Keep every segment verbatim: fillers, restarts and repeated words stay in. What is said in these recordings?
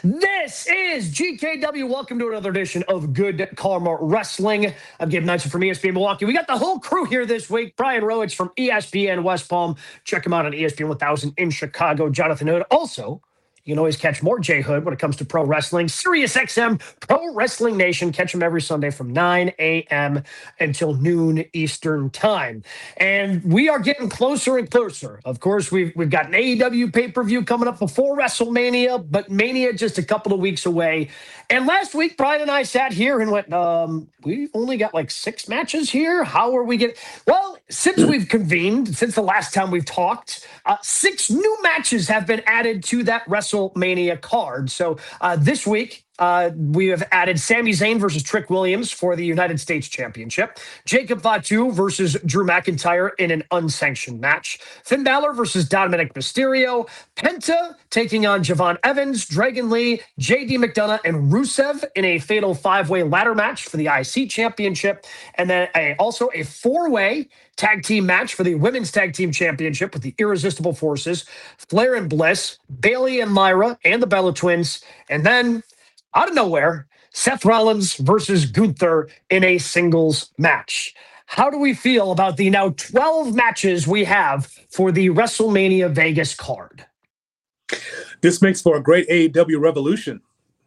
This is G K W. Welcome to another edition of Good Karma Wrestling. I'm Gabe Nyson from E S P N Milwaukee. We got the whole crew here this week. Brian Rowitz from E S P N West Palm. Check him out on E S P N one thousand in Chicago. Jonathan Hood. Also, you can always catch more Jay Hood when it comes to pro wrestling. Sirius X M Pro Wrestling Nation. Catch him every Sunday from nine a.m. until noon Eastern time. And we are getting closer and closer. Of course, we've, we've got an A E W pay-per-view coming up before WrestleMania, but Mania just a couple of weeks away. And last week, Brian and I sat here and went, um, we've only got like six matches here. How are we getting? Well, since we've convened, since the last time we've talked, uh, six new matches have been added to that WrestleMania card. So uh, this week, uh, we have added Sami Zayn versus Trick Williams for the United States Championship. Jacob Fatu versus Drew McIntyre in an unsanctioned match. Finn Balor versus Dominic Mysterio. Penta taking on Javon Evans, Dragon Lee, J D McDonough, and Rusev in a fatal five-way ladder match for the I C Championship. And then a, also a four-way tag team match for the Women's Tag Team Championship with the Irresistible Forces, Flair and Bliss, Bayley and Lyra, and the Bella Twins. And then, out of nowhere, Seth Rollins versus Gunther in a singles match. How do we feel about the now twelve matches we have for the WrestleMania Vegas card? This makes for a great A E W Revolution.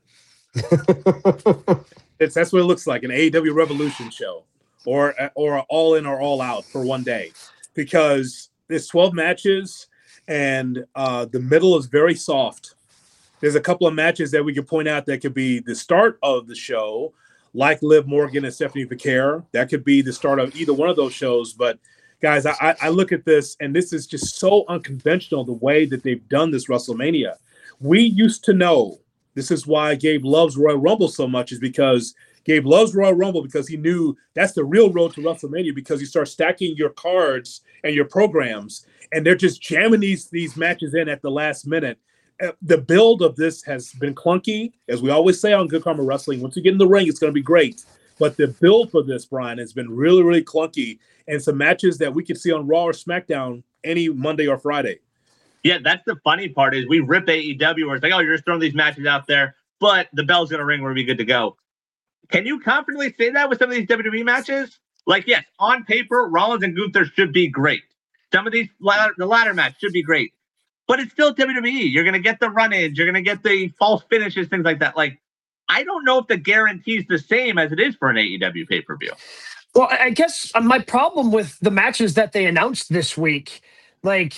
it's, that's what it looks like, an A E W Revolution show. Or or all in or all out for one day, because there's twelve matches and uh, the middle is very soft. There's a couple of matches that we could point out that could be the start of the show, like Liv Morgan and Stephanie Vaquer. That could be the start of either one of those shows. But guys, I, I look at this and this is just so unconventional the way that they've done this WrestleMania. We used to know, this is why Gabe loves Royal Rumble so much, is because Gabe loves Royal Rumble because he knew that's the real road to WrestleMania, because you start stacking your cards and your programs, and they're just jamming these, these matches in at the last minute. Uh, the build of this has been clunky, as we always say on Good Karma Wrestling. Once you get in the ring, it's going to be great. But the build for this, Brian, has been really, really clunky, and some matches that we could see on Raw or SmackDown any Monday or Friday. Yeah, that's the funny part is we rip A E W where it's like, oh, you're just throwing these matches out there, but the bell's going to ring, we're going to be good to go. Can you confidently say that with some of these W W E matches? Like, yes, on paper, Rollins and Gunther should be great. Some of these, ladder, the ladder match should be great. But it's still W W E. You're going to get the run-ins. You're going to get the false finishes, things like that. Like, I don't know if the guarantee's the same as it is for an A E W pay-per-view. Well, I guess my problem with the matches that they announced this week, like,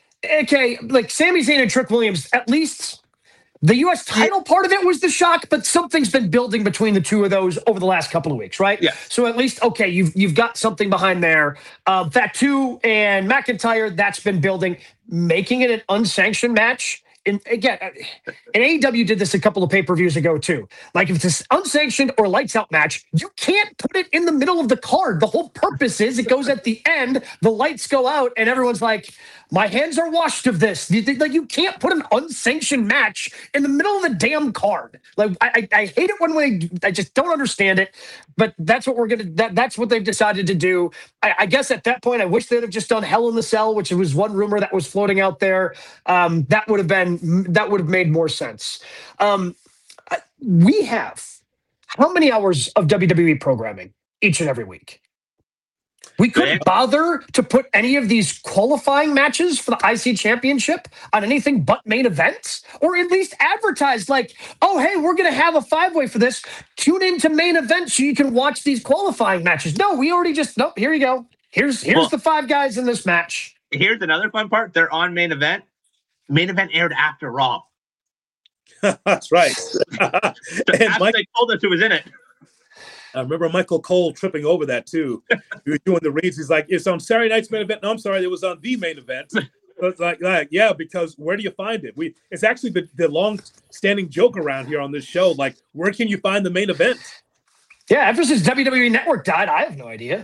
okay, like Sami Zayn and Trick Williams, at least the U S title part of it was the shock, but something's been building between the two of those over the last couple of weeks, right? Yeah. So at least, okay, you've you've got something behind there. Uh, Fatu and McIntyre, that's been building. Making it an unsanctioned match, and again, and A E W did this a couple of pay-per-views ago too. Like, if it's an unsanctioned or lights out match, you can't put it in the middle of the card. The whole purpose is it goes at the end, the lights go out, and everyone's like, my hands are washed of this. You, like, you can't put an unsanctioned match in the middle of the damn card. Like, I, I, I hate it when we, I just don't understand it. But that's what we're gonna. That, that's what they've decided to do. I, I guess at that point, I wish they'd have just done Hell in the Cell, which was one rumor that was floating out there. Um, that would have been. That would have made more sense. Um, we have how many hours of W W E programming each and every week? We couldn't bother to put any of these qualifying matches for the I C Championship on anything but main events, or at least advertise like, oh, hey, we're going to have a five-way for this. Tune into main event so you can watch these qualifying matches. No, we already just, nope, here you go. Here's here's well, the five guys in this match. Here's another fun part. They're on main event. Main event aired after Raw. That's right. So after Mike, they told us who was in it. I remember Michael Cole tripping over that too. He was doing the reads. He's like, "It's on Saturday night's main event." No, I'm sorry, it was on the main event. So it's like, like, yeah, because where do you find it? We it's actually the, the long-standing joke around here on this show. Like, where can you find the main event? Yeah, ever since W W E Network died, I have no idea.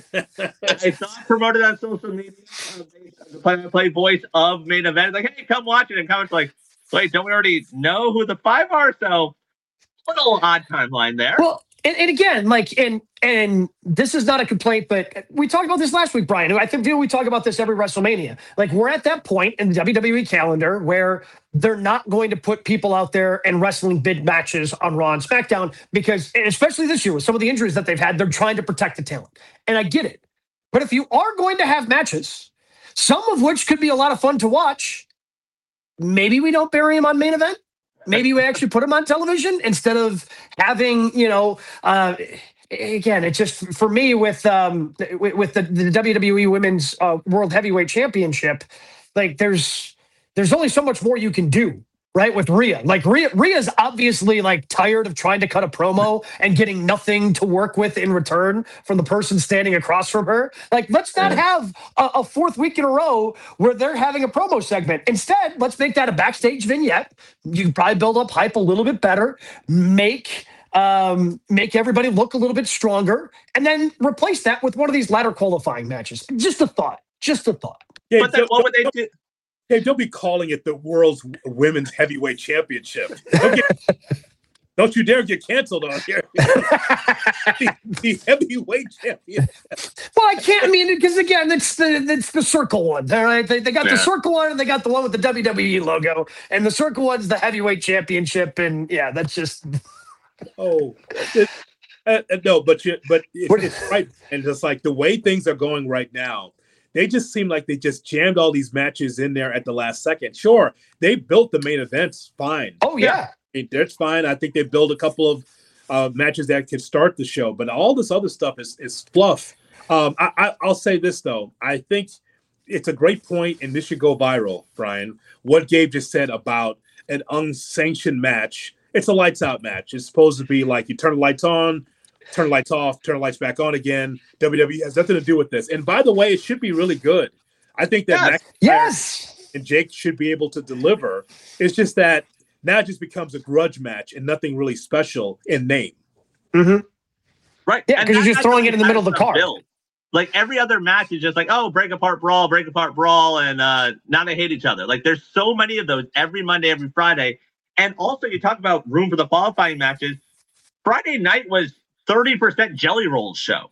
I saw it promoted on social media. The play-by-play voice of main event, like, "Hey, come watch it." And comments like, "Wait, don't we already know who the five are?" So, a little odd timeline there. Well, And, and again, like, and and this is not a complaint, but we talked about this last week, Brian. I think we talk about this every WrestleMania. Like, we're at that point in the W W E calendar where they're not going to put people out there and wrestling bid matches on Raw and SmackDown because, and especially this year with some of the injuries that they've had, they're trying to protect the talent. And I get it. But if you are going to have matches, some of which could be a lot of fun to watch, maybe we don't bury them on main event. Maybe we actually put them on television instead of having, you know, uh, again, it's just for me with um, with, with the, the W W E Women's uh, World Heavyweight Championship, like there's there's only so much more you can do, right? With Rhea, like Rhea, Rhea's obviously like tired of trying to cut a promo and getting nothing to work with in return from the person standing across from her. Like, let's not have a, a fourth week in a row where they're having a promo segment. Instead, let's make that a backstage vignette. You can probably build up hype a little bit better, make um, make everybody look a little bit stronger, and then replace that with one of these ladder qualifying matches. Just a thought. Just a thought. Yeah, but then what would they do? Hey, don't be calling it the World's Women's Heavyweight Championship. Don't, get, don't you dare get canceled on here. the, the heavyweight champion. Well, I can't. I mean, because again, it's the it's the circle one. All right, they, they got Yeah. the circle one, and they got the one with the W W E logo, and the circle one's the heavyweight championship, and yeah, that's just. Oh, it, uh, uh, no, but you, but it, it's right, and just like the way things are going right now. They just seem like they just jammed all these matches in there at the last second. Sure, they built the main events fine. Oh, yeah. I mean, that's fine. I think they built a couple of uh, matches that could start the show, but all this other stuff is is fluff. Um, I, I, I'll say this, though. I think it's a great point, and this should go viral, Brian, what Gabe just said about an unsanctioned match. It's a lights-out match. It's supposed to be like you turn the lights on, turn the lights off, turn the lights back on again. W W E has nothing to do with this. And by the way, it should be really good. I think that Yes. McIntyre Yes. and Jake should be able to deliver. It's just that now it just becomes a grudge match and nothing really special in name. Mm-hmm. Right. Yeah, And 'cause you're that- just that's throwing what it in the middle of the kind card. build. Like every other match is just like, oh, break apart brawl, break apart brawl, and uh, now they hate each other. Like there's so many of those every Monday, every Friday. And also you talk about room for the qualifying matches. Friday night was thirty percent Jelly Rolls show.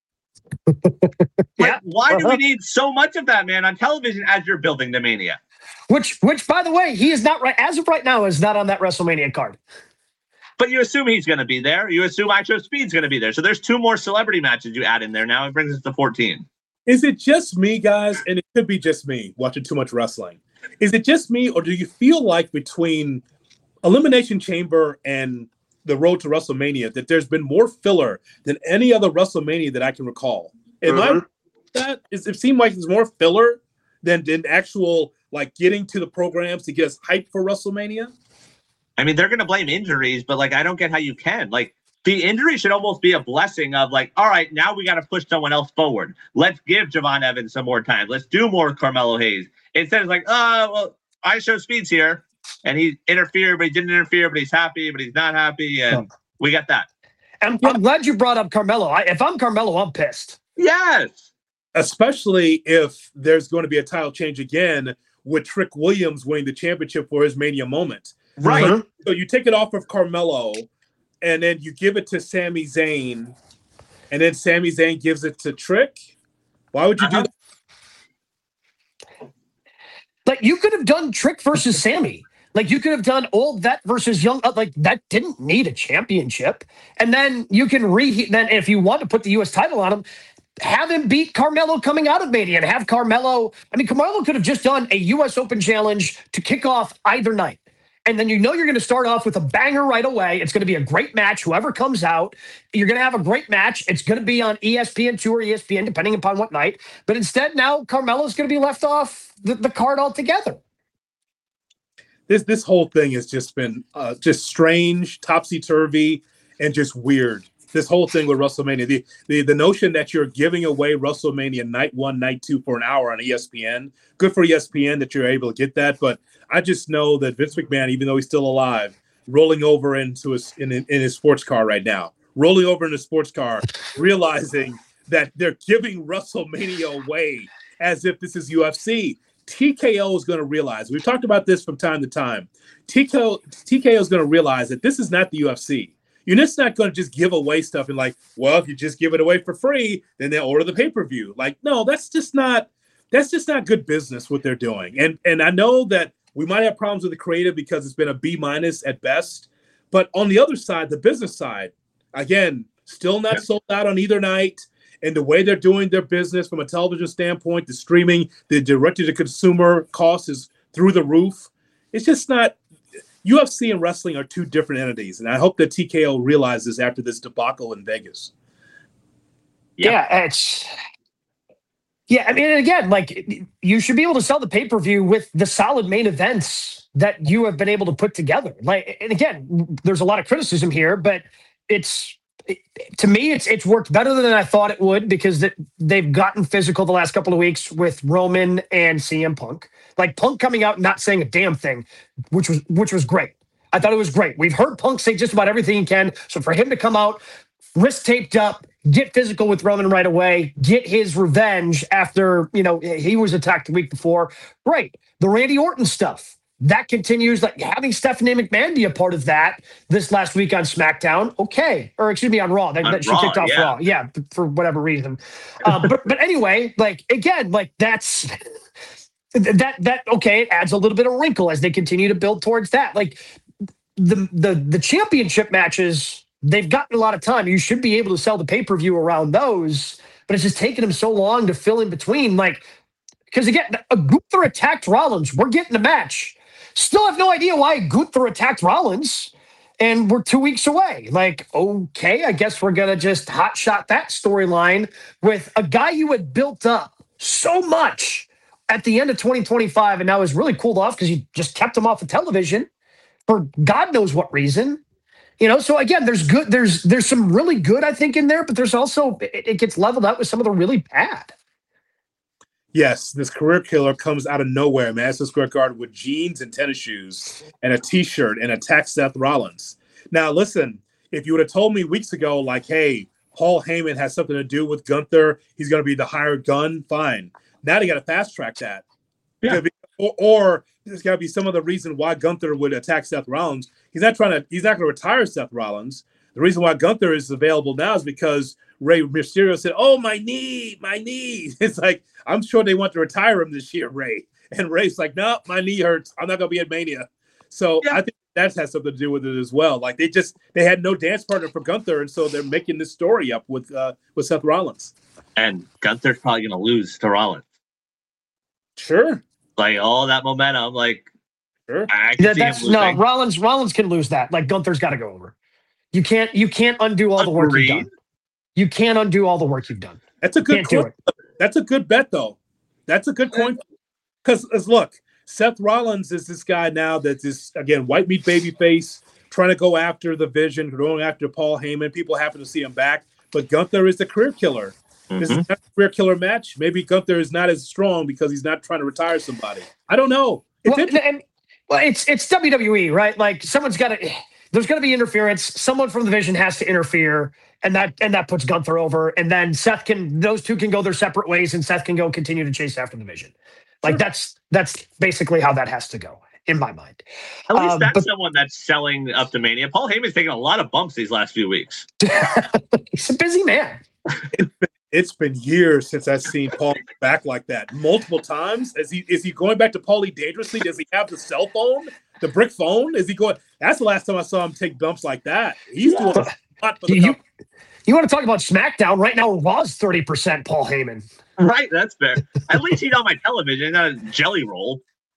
Yeah. Like, why do Uh-huh. we need so much of that, man, on television as you're building the Mania? Which, which, by the way, he is not right as of right now is not on that WrestleMania card. But you assume he's going to be there. You assume I Show Speed's going to be there. So there's two more celebrity matches you add in there. Now it brings us to fourteen. Is it just me, guys? And it could be just me watching too much wrestling. Is it just me, or do you feel like between Elimination Chamber and the road to WrestleMania that there's been more filler than any other WrestleMania that I can recall? Am Mhm. I that? Is it seemed like there's more filler than than actual like getting to the programs to get us hyped for WrestleMania? I mean, they're going to blame injuries, but like, I don't get how you can. Like, the injury should almost be a blessing of like, all right, now we got to push someone else forward. Let's give Javon Evans some more time. Let's do more Carmelo Hayes. Instead, it's like, oh, well, I Show Speed's here. And he interfered, but he didn't interfere, but he's happy, but he's not happy. And we got that. I'm, I'm glad you brought up Carmelo. I, if I'm Carmelo, I'm pissed. Yes. Especially if there's going to be a title change again with Trick Williams winning the championship for his Mania moment. Right. Mhm. So you take it off of Carmelo, and then you give it to Sami Zayn, and then Sami Zayn gives it to Trick. Why would you do Uh-huh. that? Like, you could have done Trick versus Sammy. Like, you could have done old vet versus young. uh, Like, that didn't need a championship. And then you can re. Then, if you want to put the U S title on him, have him beat Carmelo coming out of Mania and have Carmelo. I mean, Carmelo could have just done a U S Open challenge to kick off either night. And then you know you're going to start off with a banger right away. It's going to be a great match. Whoever comes out, you're going to have a great match. It's going to be on E S P N two or E S P N, depending upon what night. But instead, now Carmelo's going to be left off the, the card altogether. This this whole thing has just been uh, just strange, topsy turvy, and just weird. This whole thing with WrestleMania, the, the the notion that you're giving away WrestleMania night one, night two for an hour on E S P N. Good for E S P N that you're able to get that, but I just know that Vince McMahon, even though he's still alive, rolling over into his in, in his sports car right now, rolling over in his sports car, realizing that they're giving WrestleMania away as if this is U F C. T K O is going to realize, we've talked about this from time to time, T K O, T K O is going to realize that this is not the U F C. You're just not going to just give away stuff and like, well, if you just give it away for free, then they'll order the pay-per-view. Like, no, that's just not that's just not good business what they're doing. And and I know that we might have problems with the creative because it's been a B minus at best. But on the other side, the business side, again, still not yeah. sold out on either night. And the way they're doing their business from a television standpoint, the streaming, the direct-to-consumer cost is through the roof. It's just not – U F C and wrestling are two different entities, and I hope that T K O realizes after this debacle in Vegas. Yeah, yeah it's – yeah, I mean, again, like you should be able to sell the pay-per-view with the solid main events that you have been able to put together. Like, and again, there's a lot of criticism here, but it's – to me, it's it's worked better than I thought it would because that they've gotten physical the last couple of weeks with Roman and C M Punk. Like Punk coming out and not saying a damn thing, which was which was great. I thought it was great. We've heard Punk say just about everything he can. So for him to come out, wrist taped up, get physical with Roman right away, get his revenge after, you know, he was attacked the week before. Great. The Randy Orton stuff. That continues, like having Stephanie McMahon be a part of that this last week on SmackDown. Okay. Or excuse me, on Raw. That, on that she Raw, kicked off yeah. Raw. Yeah, for whatever reason. Uh, but but anyway, like again, like that's that that okay, it adds a little bit of wrinkle as they continue to build towards that. Like the the the championship matches, they've gotten a lot of time. You should be able to sell the pay-per-view around those, but it's just taking them so long to fill in between. Like, because again, Gunther attacked Rollins. We're getting a match. Still have no idea why Gunther attacked Rollins, and we're two weeks away. Like, okay, I guess we're going to just hotshot that storyline with a guy you had built up so much at the end of twenty twenty-five, and now is really cooled off because you just kept him off of television for God knows what reason. You know, so again, there's good, there's there's some really good, I think, in there, but there's also, it, it gets leveled out with some of the really bad. Yes, this career killer comes out of nowhere, Madison Square Garden with jeans and tennis shoes and a T-shirt and attacks Seth Rollins. Now, listen, if you would have told me weeks ago, like, hey, Paul Heyman has something to do with Gunther, he's going to be the hired gun, fine. Now they got to fast track that. Yeah. Be, or, or there's got to be some other reason why Gunther would attack Seth Rollins. He's not trying to. He's not going to retire Seth Rollins. The reason why Gunther is available now is because Rey Mysterio said, "Oh, my knee, my knee." It's like, I'm sure they want to retire him this year, Ray. And Ray's like, no, my knee hurts. I'm not going to be at Mania. So yeah. I think that has something to do with it as well. Like they just, they had no dance partner for Gunther. And so they're making this story up with, uh, with Seth Rollins. And Gunther's probably going to lose to Rollins. Sure. Like all that momentum, like, sure. I can that, see that's, him no, Rollins, Rollins can lose that. Like Gunther's got to go over. You can't, you can't undo all the work you've done. You can't undo all the work you've done. That's a good coin. That's a good bet, though. That's a good coin. Because, look, Seth Rollins is this guy now that's this, again, white meat baby face, trying to go after the Vision, going after Paul Heyman. People happen to see him back. But Gunther is the career killer. Mm-hmm. This is not a career killer match. Maybe Gunther is not as strong because he's not trying to retire somebody. I don't know. It's well, and, well, it's, it's W W E, right? Like, someone's got to – there's going to be interference. Someone from the Vision has to interfere. And that and that puts Gunther over, and then Seth can; those two can go their separate ways, and Seth can go continue to chase after the Vision. Like sure. that's that's basically how that has to go in my mind. At least um, that's but, someone that's selling up to Mania. Paul Heyman's taking a lot of bumps these last few weeks. He's a busy man. It's been, it's been years since I've seen Paul back like that. Multiple times. Is he is he going back to Paulie dangerously? Does he have the cell phone, the brick phone? Is he going? That's the last time I saw him take bumps like that. He's yeah. doing. A for the you, you want to talk about SmackDown right now? Raw's thirty percent Paul Heyman. Right, that's fair. At least he's on my television, not a jelly roll.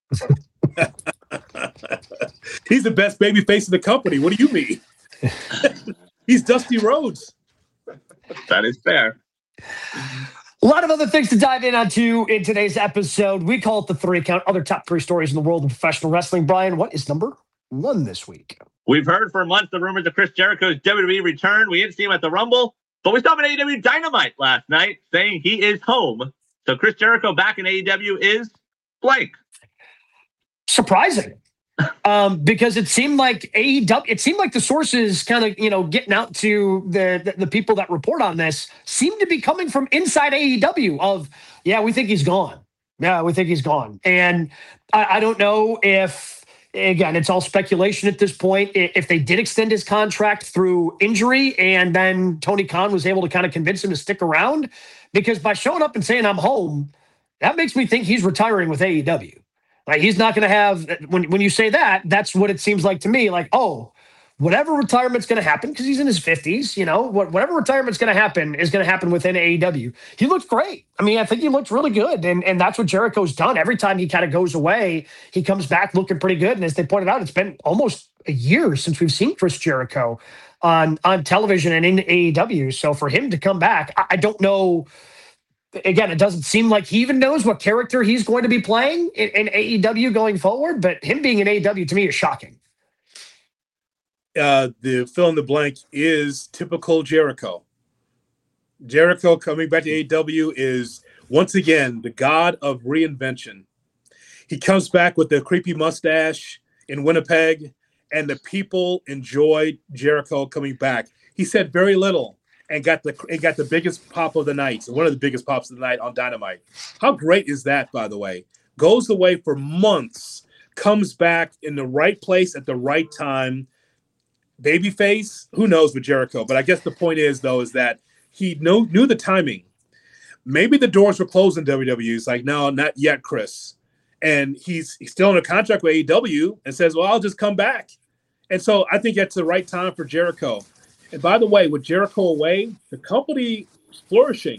He's the best baby face in the company. What do you mean? He's Dusty Rhodes. That is fair. A lot of other things to dive in onto in today's episode. We call it the three count. Other top three stories in the world of professional wrestling. Brian, what is number one this week? We've heard for months the rumors of Chris Jericho's W W E return. We didn't see him at the Rumble, but we saw him at A E W Dynamite last night saying he is home. So Chris Jericho back in A E W is blank. Surprising. um, because it seemed like A E W, it seemed like the sources kind of, you know, getting out to the, the, the people that report on this seem to be coming from inside A E W of, yeah, we think he's gone. Yeah, we think he's gone. And I, I don't know if, again, it's all speculation at this point. If they did extend his contract through injury and then Tony Khan was able to kind of convince him to stick around, because by showing up and saying I'm home, that makes me think he's retiring with A E W. Like, he's not going to have, when, when you say that, that's what it seems like to me. Like, oh, whatever retirement's going to happen, because he's in his fifties, you know, whatever retirement's going to happen is going to happen within A E W. He looked great. I mean, I think he looked really good. And, and that's what Jericho's done. Every time he kind of goes away, he comes back looking pretty good. And as they pointed out, it's been almost a year since we've seen Chris Jericho on, on television and in A E W. So for him to come back, I, I don't know. Again, it doesn't seem like he even knows what character he's going to be playing in, in A E W going forward. But him being in A E W to me is shocking. Uh, the fill in the blank is typical Jericho. Jericho coming back to A E W is once again the god of reinvention. He comes back with the creepy mustache in Winnipeg, and the people enjoyed Jericho coming back. He said very little and got the and got the biggest pop of the night, one of the biggest pops of the night on Dynamite. How great is that, by the way? Goes away for months, comes back in the right place at the right time. Babyface, who knows with Jericho? But I guess the point is, though, is that he knew, knew the timing. Maybe the doors were closed in W W E. He's like, no, not yet, Chris. And he's, he's still in a contract with A E W and says, well, I'll just come back. And so I think that's the right time for Jericho. And by the way, with Jericho away, the company is flourishing.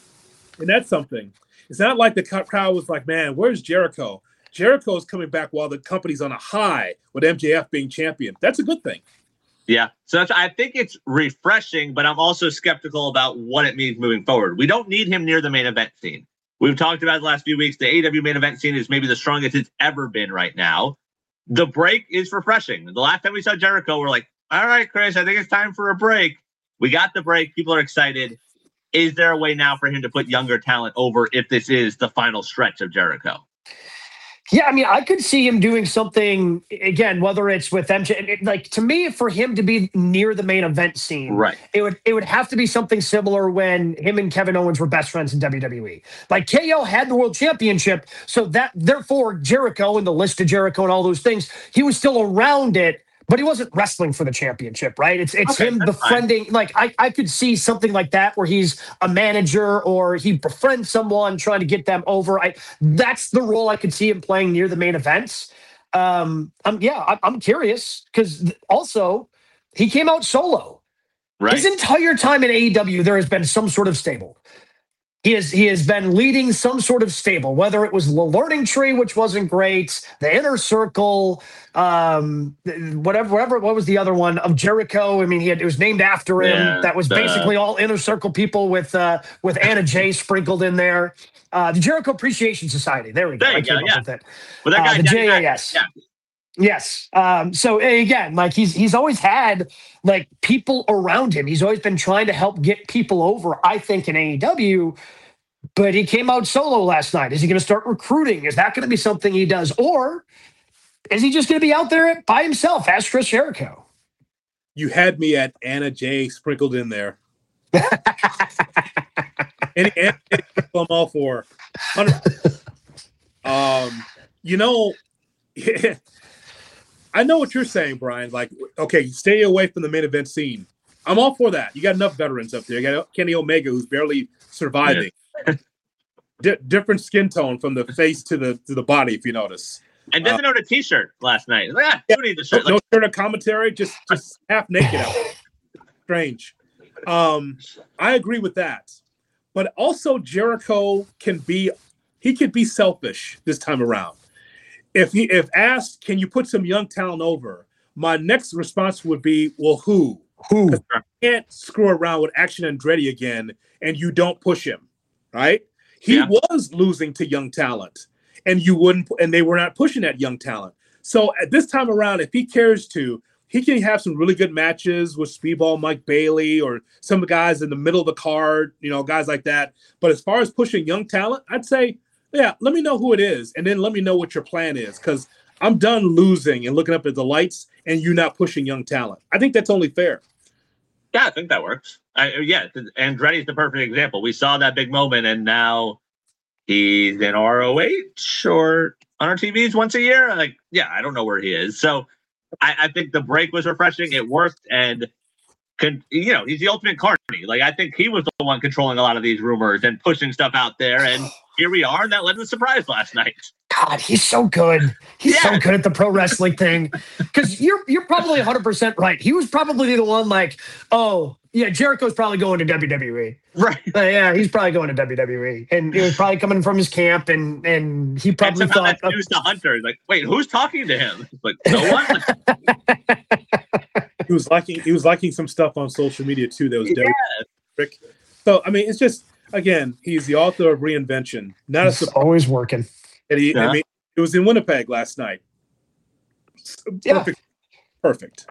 And that's something. It's not like the crowd was like, man, where's Jericho? Jericho is coming back while the company's on a high with M J F being champion. That's a good thing. Yeah, so that's, I think it's refreshing, but I'm also skeptical about what it means moving forward. We don't need him near the main event scene. We've talked about the last few weeks. The A E W main event scene is maybe the strongest it's ever been right now. The break is refreshing. The last time we saw Jericho, we're like, all right, Chris, I think it's time for a break. We got the break. People are excited. Is there a way now for him to put younger talent over if this is the final stretch of Jericho? Yeah, I mean, I could see him doing something, again, whether it's with M J, it, like, to me, for him to be near the main event scene, right? It would it would have to be something similar when him and Kevin Owens were best friends in W W E. Like, K O had the world championship, so that, therefore, Jericho and the list of Jericho and all those things, he was still around it, but he wasn't wrestling for the championship, right? It's it's okay, him befriending. Fine. Like, I, I could see something like that where he's a manager or he befriends someone trying to get them over. I That's the role I could see him playing near the main events. Um, I'm, yeah, I, I'm curious because also he came out solo. Right. His entire time in A E W, there has been some sort of stable. He has, he has been leading some sort of stable, whether it was the Learning Tree, which wasn't great, the Inner Circle, um, whatever, whatever, what was the other one of Jericho? I mean, he had, it was named after him. Yeah, that was the, basically all Inner Circle people with uh, with Anna Jay sprinkled in there. Uh, the Jericho Appreciation Society. There we go. There you I go, came yeah. up with it. Well, that guy, uh, the J A S. Yeah. Yes. Um, so again, like he's he's always had like people around him. He's always been trying to help get people over, I think, in A E W. But he came out solo last night. Is he going to start recruiting? Is that going to be something he does? Or is he just going to be out there by himself as Chris Jericho? You had me at Anna Jay sprinkled in there. Any Anna Jay, I'm all for. um, you know, I know what you're saying, Brian. Like, okay, stay away from the main event scene. I'm all for that. You got enough veterans up there. You got Kenny Omega, who's barely surviving. Yeah. D- different skin tone from the face to the to the body, if you notice. And doesn't uh, own a T-shirt last night. Like, ah, yeah, who needs a shirt? No, Like, no shirt of commentary, just just half naked out. Strange. Um, I agree with that, but also Jericho can be he could be selfish this time around. If he if asked, can you put some young talent over? My next response would be, well, who? Who? You can't screw around with Action Andretti again, and you don't push him. Right? He yeah. was losing to young talent, and you wouldn't, and they were not pushing that young talent. So at this time around, if he cares to, he can have some really good matches with Speedball Mike Bailey or some guys in the middle of the card, you know, guys like that. But as far as pushing young talent, I'd say, yeah, let me know who it is, and then let me know what your plan is, because I'm done losing and looking up at the lights and you not pushing young talent. I think that's only fair. Yeah, I think that works. I, yeah, Andretti's the perfect example. We saw that big moment, and now he's in R O H, or on our T Vs once a year? Like, yeah, I don't know where he is. So I, I think the break was refreshing. It worked, and could, you know, he's the ultimate Carney. Like, I think he was the one controlling a lot of these rumors and pushing stuff out there. And here we are, and that led to the surprise last night. God, he's so good. He's Yeah. so good at the pro wrestling thing. Because you're you're probably one hundred percent right. He was probably the one like, oh, yeah, Jericho's probably going to W W E. Right. Uh, yeah, he's probably going to W W E. And it was probably coming from his camp, and and he probably and somehow thought, that's news to Hunter. He's like, wait, who's talking to him? It's like, no one. He was liking he was liking some stuff on social media too. That was Yeah. Rick. So I mean, it's just again, he's the author of Reinvention. Not a he's surprise. always working. that he, Yeah. I mean, it was in Winnipeg last night. Yeah. Perfect. Perfect.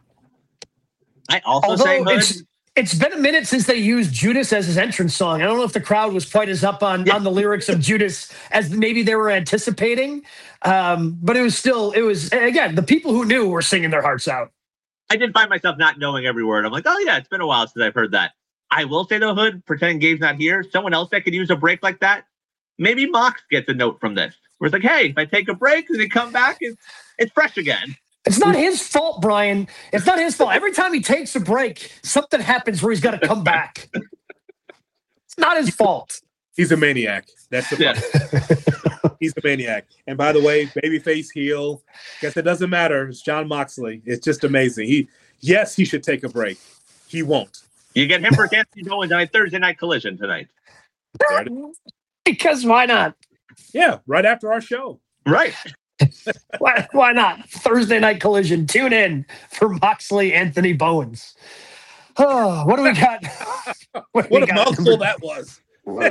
I also say, Although Hood, it's it's been a minute since they used Judas as his entrance song. I don't know if the crowd was quite as up on, Yeah. on the lyrics of Judas as maybe they were anticipating. Um, but it was still, it was, again, the people who knew were singing their hearts out. I did find myself not knowing every word. I'm like, oh yeah, it's been a while since I've heard that. I will say though, Hood, pretending Gabe's not here, someone else that could use a break like that, maybe Mox gets a note from this. Where it's like, hey, if I take a break and then come back, it's, it's fresh again. It's not his fault, Brian. It's not his fault. Every time he takes a break, something happens where he's got to come back. It's not his fault. He's a maniac. That's the Yeah. part. He's a maniac. And by the way, babyface heel. Guess it doesn't matter. It's John Moxley. It's just amazing. He yes, he should take a break. He won't. You get him for Anthony Owens on a Thursday night collision tonight. There it is. Because why not? Yeah, right after our show. Right. Why, why not? Thursday night collision. Tune in for Moxley Anthony Bowens. Oh, what do we got? What, do What we a got at mouthful number- that was. what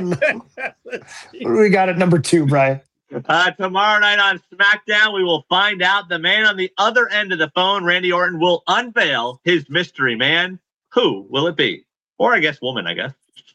do we got at number two, Brian? Uh, tomorrow night on SmackDown, we will find out the man on the other end of the phone, Randy Orton, will unveil his mystery man. Who will it be? Or I guess woman, I guess.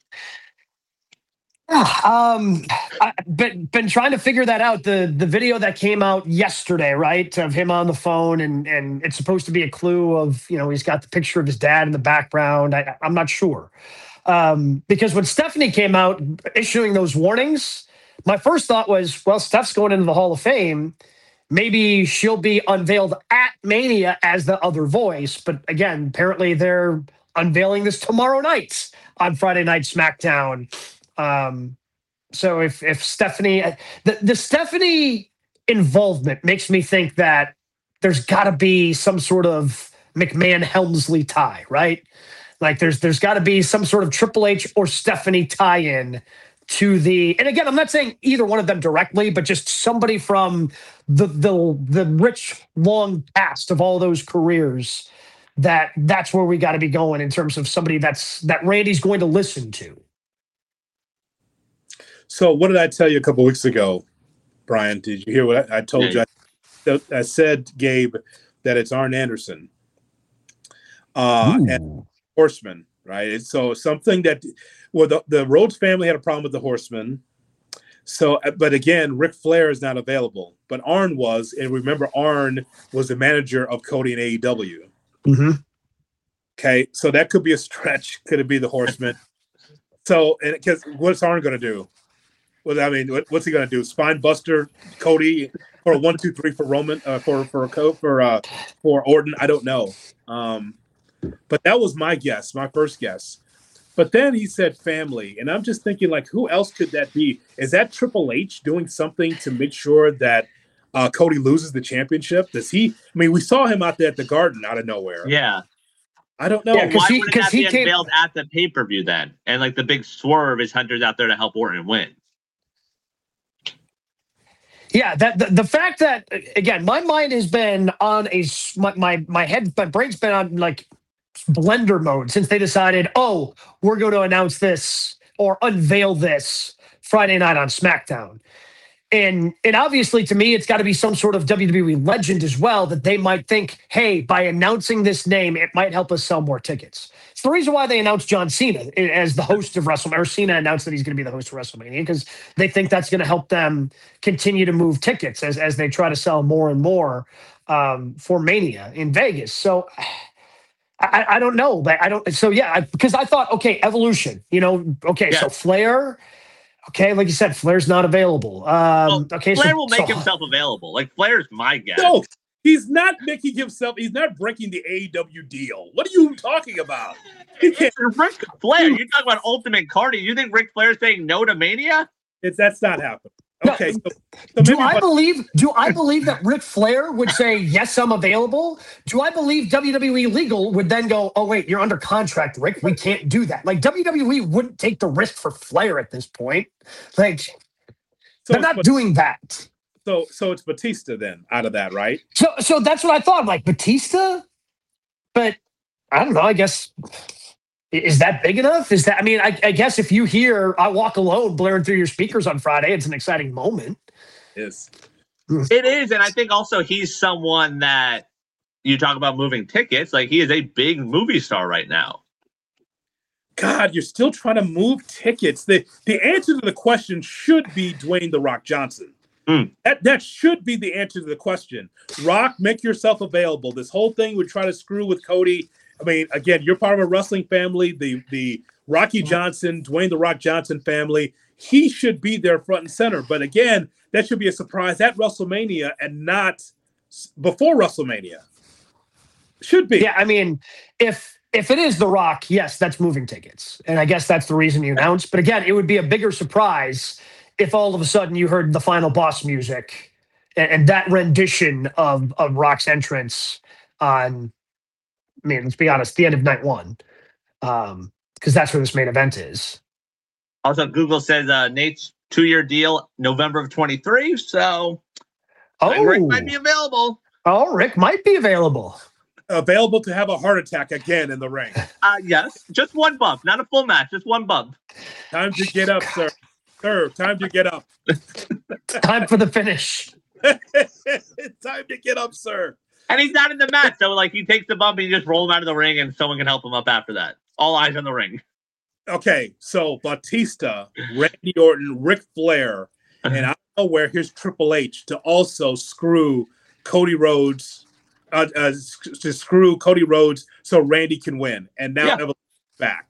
Um, I've been, been trying to figure that out. The the video that came out yesterday, right, of him on the phone, and and it's supposed to be a clue of, you know, he's got the picture of his dad in the background. I, I'm not sure. Um, because when Stephanie came out issuing those warnings, my first thought was, well, Steph's going into the Hall of Fame. Maybe she'll be unveiled at Mania as the other voice. But again, apparently they're unveiling this tomorrow night on Friday Night SmackDown. Um, so if if Stephanie, the, the Stephanie involvement makes me think that there's got to be some sort of McMahon Helmsley tie, right? Like there's there's got to be some sort of Triple H or Stephanie tie-in to the. And again, I'm not saying either one of them directly, but just somebody from the the the rich long past of all those careers. That that's where we got to be going in terms of somebody that's that Randy's going to listen to. So what did I tell you a couple weeks ago, Brian? Did you hear what I, I told Yeah. you? I, I said, Gabe, that it's Arn Anderson. Uh, and Horseman, right? And so something that, well, the, the Rhodes family had a problem with the Horseman. So, but again, Ric Flair is not available, but Arn was, and remember, Arn was the manager of Cody in A E W. Mm-hmm. Okay, so that could be a stretch. Could it be the Horseman? So, and because what's Arn going to do? Well, I mean, what, what's he going to do? Spine buster Cody or a one, two, three for Roman uh, for for for uh, for Orton? I don't know. Um, but that was my guess, my first guess. But then he said family, and I'm just thinking, like, who else could that be? Is that Triple H doing something to make sure that uh, Cody loses the championship? Does he? I mean, we saw him out there at the Garden out of nowhere. Yeah. I don't know. Yeah, 'cause Why he- wouldn't 'cause that he be came- unveiled at the pay-per-view then? And like the big swerve is Hunter's out there to help Orton win. Yeah, that the, the fact that again, my mind has been on a s- my, my my head, my brain's been on like blender mode since they decided, oh, we're going to announce this or unveil this Friday night on SmackDown. And and obviously to me, it's got to be some sort of W W E legend as well that they might think, hey, by announcing this name, it might help us sell more tickets. It's the reason why they announced John Cena as the host of WrestleMania. Or Cena announced that he's going to be the host of WrestleMania because they think that's going to help them continue to move tickets as, as they try to sell more and more um, for Mania in Vegas. So I, I don't know. But I don't. So yeah, I, because I thought, okay, Evolution. You know, okay, Yeah. so Flair. Okay, like you said, Flair's not available. Um, Well, okay, Flair so, will make so- himself available. Like Flair's my guy. No, he's not making himself. He's not breaking the A E W deal. What are you talking about? He can't. It's Ric Flair. You talk about Ultimate Cardi. You think Ric Flair's saying no to Mania? It's that's not happening. No, Okay, so, so do maybe I but- believe? Do I believe that Ric Flair would say yes, I'm available? Do I believe W W E legal would then go, oh wait, you're under contract, Rick. We can't do that. Like W W E wouldn't take the risk for Flair at this point. Like so they're it's not Bat- doing that. So so it's Batista then out of that, right? So so that's what I thought. Like Batista, but I don't know. I guess. Is that big enough? Is that, I mean, I, I guess if you hear I Walk Alone blaring through your speakers on Friday, it's an exciting moment. Is It is, and I think also he's someone that you talk about moving tickets. Like he is a big movie star right now. God, you're still trying to move tickets. The the answer to the question should be Dwayne The Rock Johnson. Mm. That that should be the answer to the question. Rock, make yourself available. This whole thing would try to screw with Cody. I mean, again, you're part of a wrestling family, the the Rocky Johnson, Dwayne The Rock Johnson family. He should be there front and center. But again, that should be a surprise at WrestleMania and not before WrestleMania. Should be. Yeah, I mean, if if it is The Rock, yes, that's moving tickets. And I guess that's the reason you announced. But again, it would be a bigger surprise if all of a sudden you heard the Final Boss music and, and that rendition of, of Rock's entrance on, I mean, let's be honest, the end of night one. Um, because that's where this main event is. Also, Google says uh, Nate's two-year deal, November of twenty-three. So Oh, Rick might be available. oh, Rick might be available. Available to have a heart attack again in the ring. Uh, yes, just one bump, not a full match, just one bump. Time to get up, sir. Sir, time to get up. Time for the finish. Time to get up, sir. And he's not in the match, so like he takes the bump and you just roll him out of the ring, and someone can help him up after that. All eyes on the ring. Okay, so Batista, Randy Orton, Ric Flair, and I don't know where here's Triple H to also screw Cody Rhodes, uh, uh, to screw Cody Rhodes so Randy can win, and now Yeah. Evolution's back.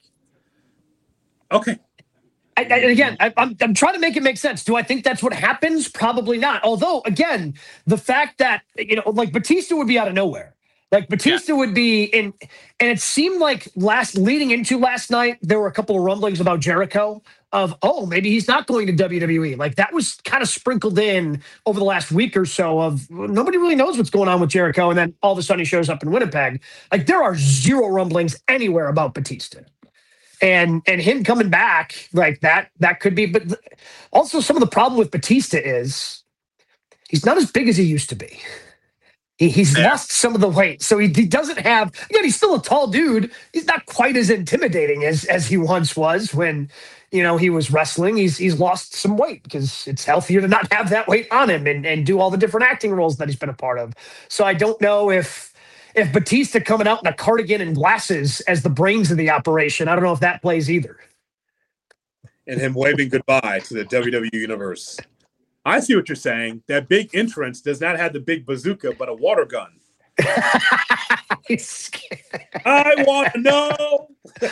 Okay, I, I, again, I, I'm, I'm trying to make it make sense. Do I think that's what happens? Probably not. Although, again, the fact that, you know, like Batista would be out of nowhere. Like Batista would be in, and it seemed like last leading into last night, there were a couple of rumblings about Jericho of, oh, maybe he's not going to W W E. Like that was kind of sprinkled in over the last week or so of nobody really knows what's going on with Jericho. And then all of a sudden he shows up in Winnipeg. Like there are zero rumblings anywhere about Batista. And and him coming back like that, that could be. But th- also some of the problem with Batista is he's not as big as he used to be. He, he's Fair. lost some of the weight. So he, he doesn't have, again, he's still a tall dude. He's not quite as intimidating as, as he once was when, you know, he was wrestling. He's he's lost some weight because it's healthier to not have that weight on him and, and do all the different acting roles that he's been a part of. So I don't know if if Batista coming out in a cardigan and glasses as the brains of the operation, I don't know if that plays either. and him waving goodbye to the W W E Universe. I see what you're saying. That big entrance does not have the big bazooka, but a water gun. I want to know.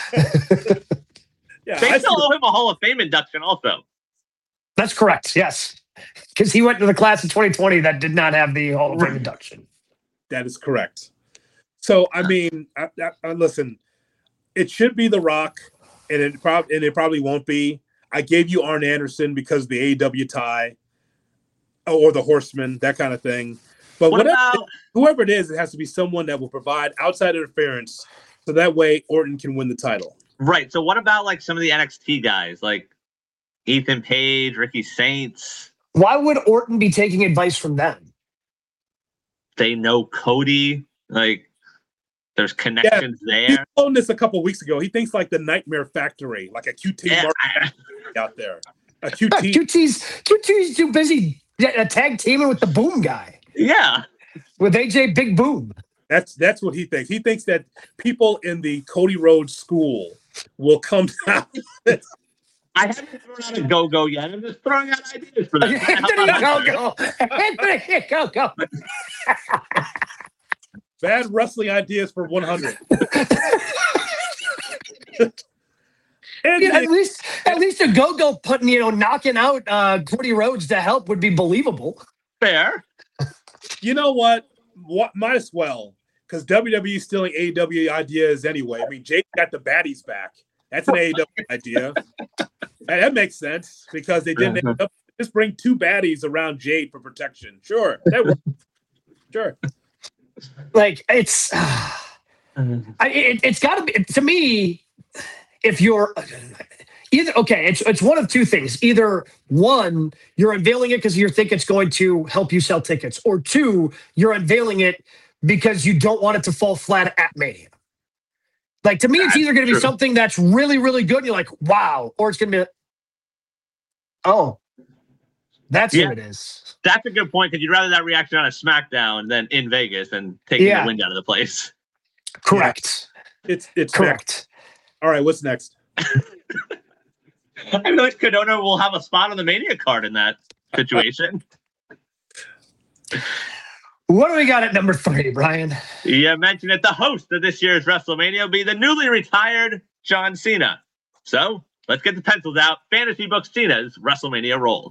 Yeah, They I still see- owe him a Hall of Fame induction also. That's correct. Yes. Because he went to the class of twenty twenty that did not have the Hall of Fame induction. that is correct. So I mean, I, I, I, listen, it should be The Rock, and it probably and it probably won't be. I gave you Arn Anderson because of the A E W tie, or the Horseman, that kind of thing. But What whatever, about whoever it is, it has to be someone that will provide outside interference, so that way Orton can win the title. right? So what about like some of the N X T guys, like Ethan Page, Ricky Saints? Why would Orton be taking advice from them? They know Cody. Like there's connections He there. told this a couple weeks ago. He thinks like the Nightmare Factory, like a Q T Yeah, market I- out there. A Q T. Q T's Q T's too busy uh, tag teaming with the Boom guy, yeah. with A J Big Boom. That's that's what he thinks. He thinks that people in the Cody Rhodes school will come down. I haven't thrown out a go-go yet. I'm just throwing out ideas for that. Anthony Go Go. Anthony Go Go. Bad wrestling ideas for one hundred. Yeah, at least, at least a go-go putting, you know, knocking out uh, Cody Rhodes to help would be believable. Fair. You know what? What might as well, because W W E stealing A E W ideas anyway. I mean, Jake got the baddies back. That's an A E W idea. And that makes sense because they didn't end up, just bring two baddies around Jade for protection. Sure, that was, sure. Like it's, uh, I, it, it's got to be to me. If you're either okay, it's it's one of two things. Either one, you're unveiling it because you think it's going to help you sell tickets, or two, you're unveiling it because you don't want it to fall flat at Mania. Like to me, it's either going to be something that's really, really good, and you're like, wow, or it's going to be, oh, that's yeah. who it is. That's a good point because you'd rather that reaction on a SmackDown than in Vegas and taking Yeah. the wind out of the place. Correct. Yeah. It's it's correct. Next. All right, what's next? I feel like Cadona will have a spot on the Mania card in that situation. What do we got at number three, Brian? You mentioned it. The host of this year's WrestleMania will be the newly retired John Cena. So let's get the pencils out. Fantasy Book Cena's WrestleMania role.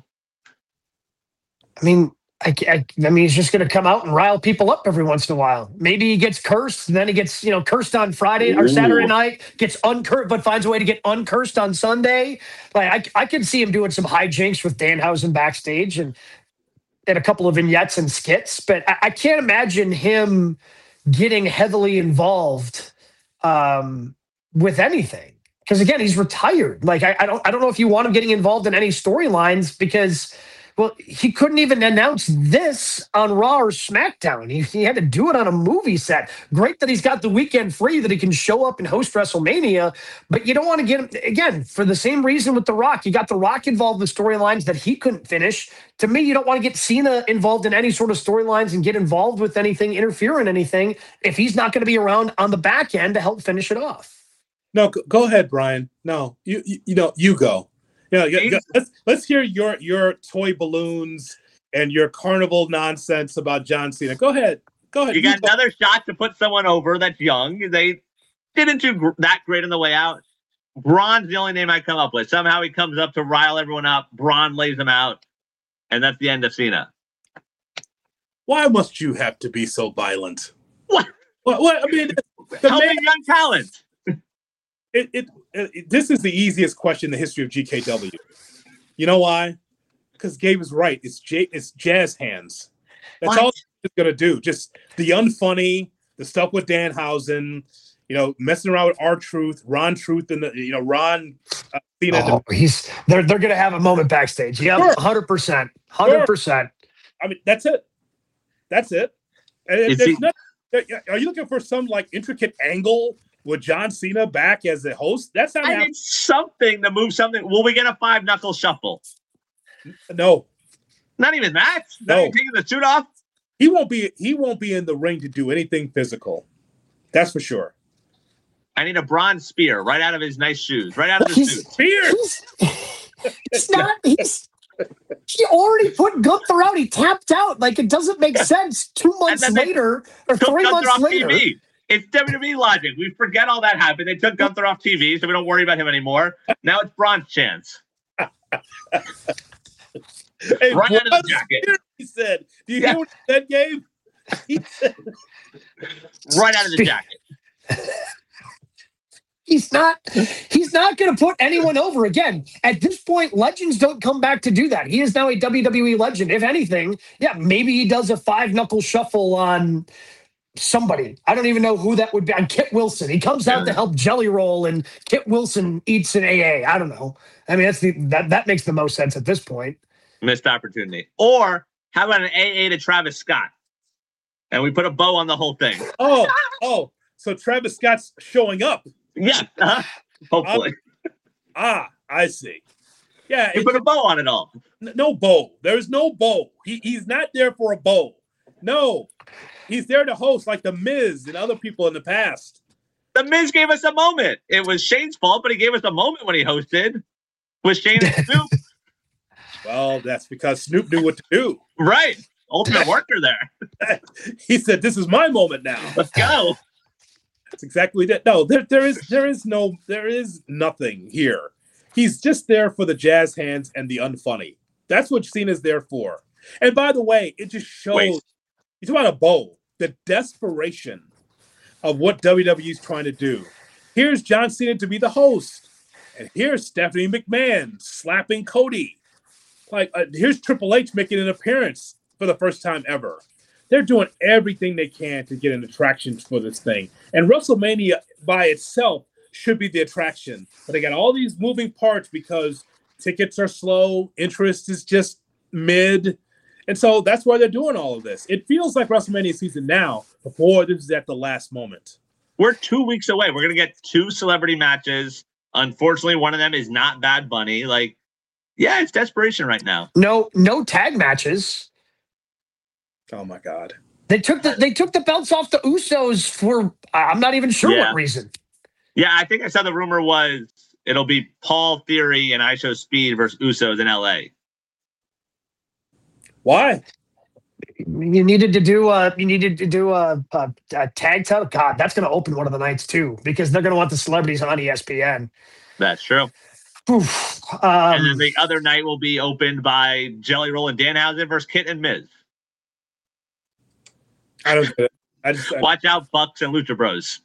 I mean, I, I, I mean, he's just going to come out and rile people up every once in a while. Maybe he gets cursed, and then he gets, you know, cursed on Friday or Saturday night, gets uncursed, but finds a way to get uncursed on Sunday. Like I, I could see him doing some hijinks with Danhausen backstage and and a couple of vignettes and skits, but I, I can't imagine him getting heavily involved um, with anything. Because again, he's retired. Like I, I don't, I don't know if you want him getting involved in any storylines because. Well, he couldn't even announce this on Raw or SmackDown. He, he had to do it on a movie set. Great that he's got the weekend free that he can show up and host WrestleMania, but you don't want to get him, again, for the same reason with The Rock. You got The Rock involved with storylines that he couldn't finish. To me, you don't want to get Cena involved in any sort of storylines and get involved with anything, interfere in anything, if he's not going to be around on the back end to help finish it off. No, go ahead, Brian. No, you you, you know, you go. Yeah, yeah, let's let's hear your your toy balloons and your carnival nonsense about John Cena. Go ahead, go ahead. You got you another go. shot to put someone over that's young. They didn't do gr- that great on the way out. Braun's the only name I come up with. Somehow he comes up to rile everyone up. Braun lays him out, and that's the end of Cena. Why must you have to be so violent? What? What? what I mean, helping man, young talent. It, it, it this is the easiest question in the history of G K W. You know why? Because Gabe is right. It's J, it's jazz hands. That's what? all it's gonna do. Just the unfunny, the stuff with Danhausen, you know, messing around with R-Truth, Ron Truth, and the you know Ron. Uh, oh, he's they're they're gonna have a moment backstage. Yeah, one hundred percent, one hundred percent. I mean, that's it. That's it. And there's he- nothing, are you looking for some like intricate angle? With John Cena back as a host, that's not I happening. need something to move something. Will we get a five knuckle shuffle? No, not even that. No, not even taking the suit off. He won't be. He won't be in the ring to do anything physical. That's for sure. I need a bronze spear right out of his nice shoes, right out of his he's, suit. Spear. He's, he's not. He's. He already put Gunther out. He tapped out. Like it doesn't make sense. Two months later or three Gunther months off later. T V. It's W W E logic. We forget all that happened. They took Gunther off T V, so we don't worry about him anymore. Now it's Braun's chance. Hey, right out of the jacket. He said, "Do you yeah. hear what he said, Gabe?" He said, right out of the jacket. He's not. He's not going to put anyone over again. At this point, legends don't come back to do that. He is now a W W E legend. If anything, yeah, maybe he does a five knuckle shuffle on. Somebody, I don't even know who that would be. On Kit Wilson, he comes out to help Jelly Roll, and Kit Wilson eats an A A. I don't know. I mean, that's the that that makes the most sense at this point. Missed opportunity. Or how about an A A to Travis Scott, and we put a bow on the whole thing. Oh, oh, so Travis Scott's showing up. Yeah, uh-huh. Hopefully. Uh, ah, I see. Yeah, you put a bow on it all. No bow. There's no bow. He he's not there for a bow. No. He's there to host like The Miz and other people in the past. The Miz gave us a moment. It was Shane's fault, but he gave us a moment when he hosted with Shane and Snoop. Well, that's because Snoop knew what to do. Right. Ultimate worker there. He said, "This is my moment now. Let's go." That's exactly that. No, there, there is there is no there is nothing here. He's just there for the jazz hands and the unfunny. That's what Cena's there for. And by the way, it just shows Wait. you talk about a bow, the desperation of what W W E is trying to do. Here's John Cena to be the host, and here's Stephanie McMahon slapping Cody. Like uh, here's Triple H making an appearance for the first time ever. They're doing everything they can to get an attraction for this thing. And WrestleMania by itself should be the attraction. But they got all these moving parts because tickets are slow, interest is just mid. And so that's why they're doing all of this. It feels like WrestleMania season now before this is at the last moment. We're two weeks away. We're going to get two celebrity matches. Unfortunately, one of them is not Bad Bunny. Like, yeah, it's desperation right now. No, no tag matches. Oh my God. They took the they took the belts off the Usos for I'm not even sure Yeah. what reason. Yeah, I think I saw the rumor was it'll be Paul Theory and I Show Speed versus Usos in L A. Why? You needed to do a you needed to do a, a, a tag title. God, that's going to open one of the nights too because they're going to want the celebrities on E S P N. That's true. Oof. And then Um, the other night will be opened by Jelly Roll and Danhausen versus Kit and Miz. I don't get it. I just I, Watch out, Bucks and Lucha Bros.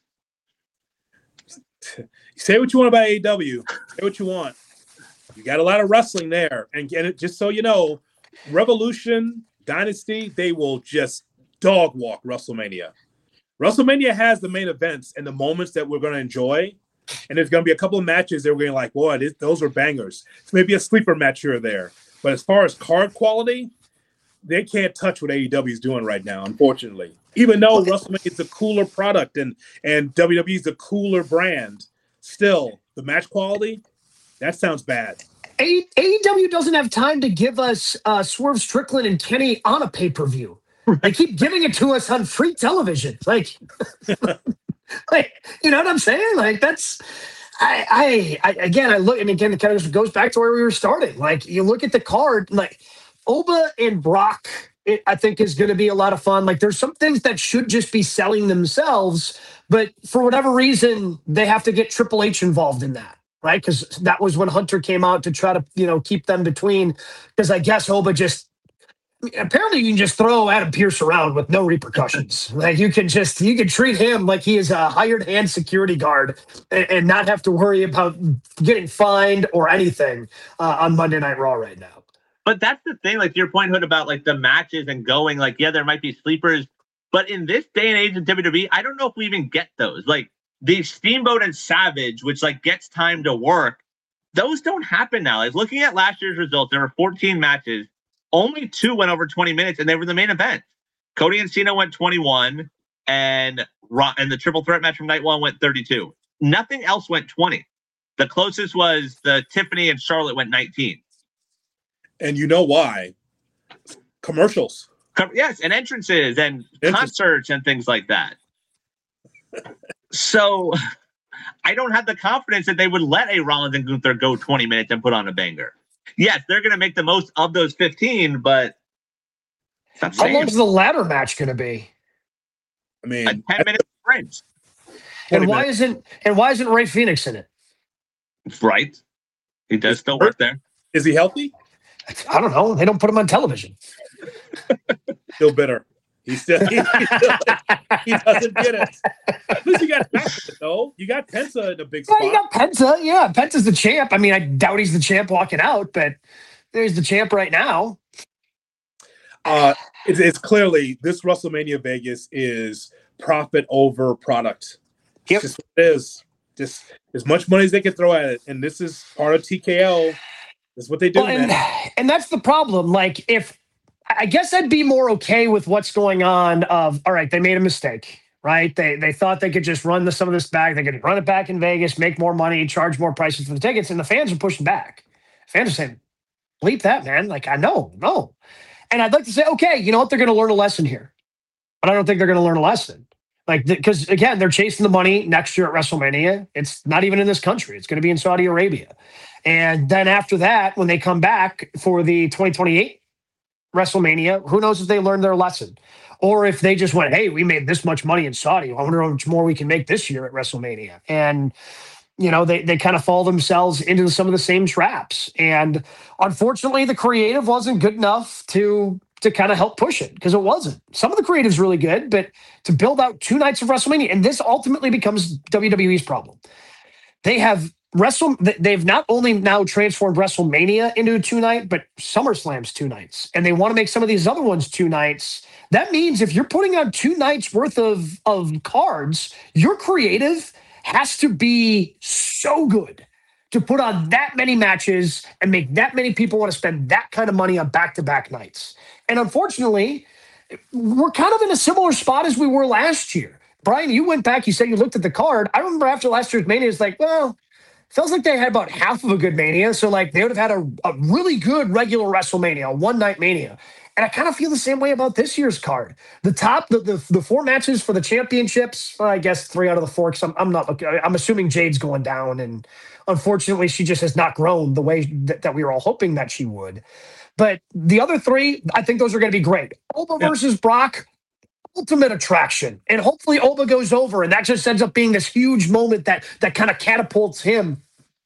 say what you want about A E W. Say what you want. You got a lot of wrestling there. And get it just so you know, Revolution, Dynasty, they will just dog walk WrestleMania. WrestleMania has the main events and the moments that we're going to enjoy. And there's going to be a couple of matches that we're going to like, boy, this, those are bangers. It's maybe a sleeper match here or there. But as far as card quality, they can't touch what A E W is doing right now, unfortunately. Even though WrestleMania is a cooler product and, and W W E is a cooler brand, still, the match quality, that sounds bad. A- AEW doesn't have time to give us uh, Swerve Strickland and Kenny on a pay per view. They keep giving it to us on free television. Like, like you know what I'm saying? Like that's. I, I, I again, I look, and again, it kind of goes back to where we were starting. Like, you look at the card, like Oba and Brock, it, I think is going to be a lot of fun. Like, there's some things that should just be selling themselves, but for whatever reason, they have to get Triple H involved in that, right? Because that was when Hunter came out to try to, you know, keep them between. Because I guess Oba just. Apparently, you can just throw Adam Pearce around with no repercussions. Like you can just you can treat him like he is a hired hand security guard and, and not have to worry about getting fined or anything uh, on Monday Night Raw right now. But that's the thing, like your point, Hood, about like the matches and going, like, yeah, there might be sleepers, but in this day and age in W W E, I don't know if we even get those. Like the Steamboat and Savage, which like gets time to work, those don't happen now. Like looking at last year's results, there were fourteen matches. Only two went over twenty minutes, and they were the main event. Cody and Cena went twenty-one, and and the triple threat match from night one went thirty-two. Nothing else went twenty. The closest was the Tiffany and Charlotte went nineteen. And you know why? Commercials. Yes, and entrances and Entrance. concerts and things like that. So I don't have the confidence that they would let a Rollins and Gunther go twenty minutes and put on a banger. Yes, they're going to make the most of those fifteen, but it's not How saying long's the ladder match going to be? I mean, a ten minute sprint, And why minutes. isn't and why isn't Ray Phoenix in it? right? He does still work there. Is he healthy? I don't know. They don't put him on television. Still bitter. He still he, he still- he doesn't get it. At least you got Penta, though. You got Penta in a big spot. Well, you got Penta. Yeah, Penta's the champ. I mean, I doubt he's the champ walking out, but there's the champ right now. Uh, it's, it's clearly this WrestleMania Vegas is profit over product. Yep. It's just what it is. Just as much money as they can throw at it, and this is part of T K O. That's what they do, Well, and, man. and that's the problem. Like, if I guess I'd be more okay with what's going on. Of all right, they made a mistake, right? They they thought they could just run the, some of this back. They could run it back in Vegas, make more money, charge more prices for the tickets, and the fans are pushing back. Fans are saying, "Bleep that, man!" Like, I know, no. And I'd like to say, okay, you know what? They're going to learn a lesson here, but I don't think they're going to learn a lesson. Like, because again, they're chasing the money next year at WrestleMania. It's not even in this country. It's going to be in Saudi Arabia. And then after that, when they come back for the twenty twenty-eight WrestleMania, who knows if they learned their lesson or if they just went, hey, we made this much money in Saudi. I wonder how much more we can make this year at WrestleMania. And, you know, they, they kind of fall themselves into some of the same traps. And unfortunately, the creative wasn't good enough to to kind of help push it because it wasn't. Some of the creative's really good, but to build out two nights of WrestleMania, and this ultimately becomes W W E's problem. They have Wrestle. They've not only now transformed WrestleMania into a two night, but SummerSlam's two nights, and they want to make some of these other ones two nights. That means if you're putting on two nights worth of of cards, your creative has to be so good to put on that many matches and make that many people want to spend that kind of money on back-to-back nights. And unfortunately, we're kind of in a similar spot as we were last year. Brian, you went back, you said you looked at the card. I remember after last year's Mania, it's like, well, feels like they had about half of a good Mania. So like they would have had a, a really good regular WrestleMania, a one-night Mania. And I kind of feel the same way about this year's card. The top, the the, the four matches for the championships, well, I guess three out of the four. Cause I'm, I'm not looking. I'm assuming Jade's going down, and unfortunately, she just has not grown the way that, that we were all hoping that she would. But the other three, I think those are going to be great. Oba yeah. versus Brock, ultimate attraction, and hopefully Oba goes over, and that just ends up being this huge moment that that kind of catapults him.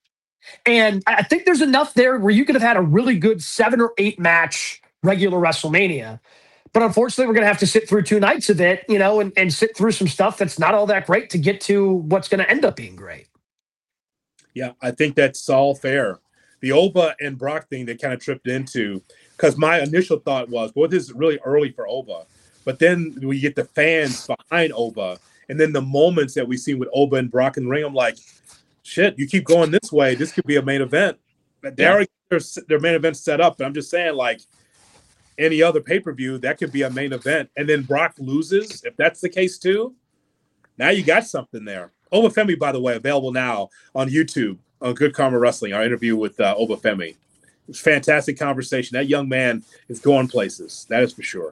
And I think there's enough there where you could have had a really good seven or eight match regular WrestleMania. But unfortunately, we're going to have to sit through two nights of it, you know, and, and sit through some stuff that's not all that great to get to what's going to end up being great. Yeah, I think that's all fair. The Oba and Brock thing they kind of tripped into, because my initial thought was, well, this is really early for Oba. But then we get the fans behind Oba, and then the moments that we see with Oba and Brock in the ring, I'm like, shit, you keep going this way, this could be a main event. They yeah. already their, their main event set up, but I'm just saying, like, any other pay-per-view, that could be a main event. And then Brock loses, if that's the case too, now you got something there. Oba Femi, by the way, available now on YouTube on Good Karma Wrestling, our interview with uh, Oba Femi. It was a fantastic conversation. That young man is going places. That is for sure.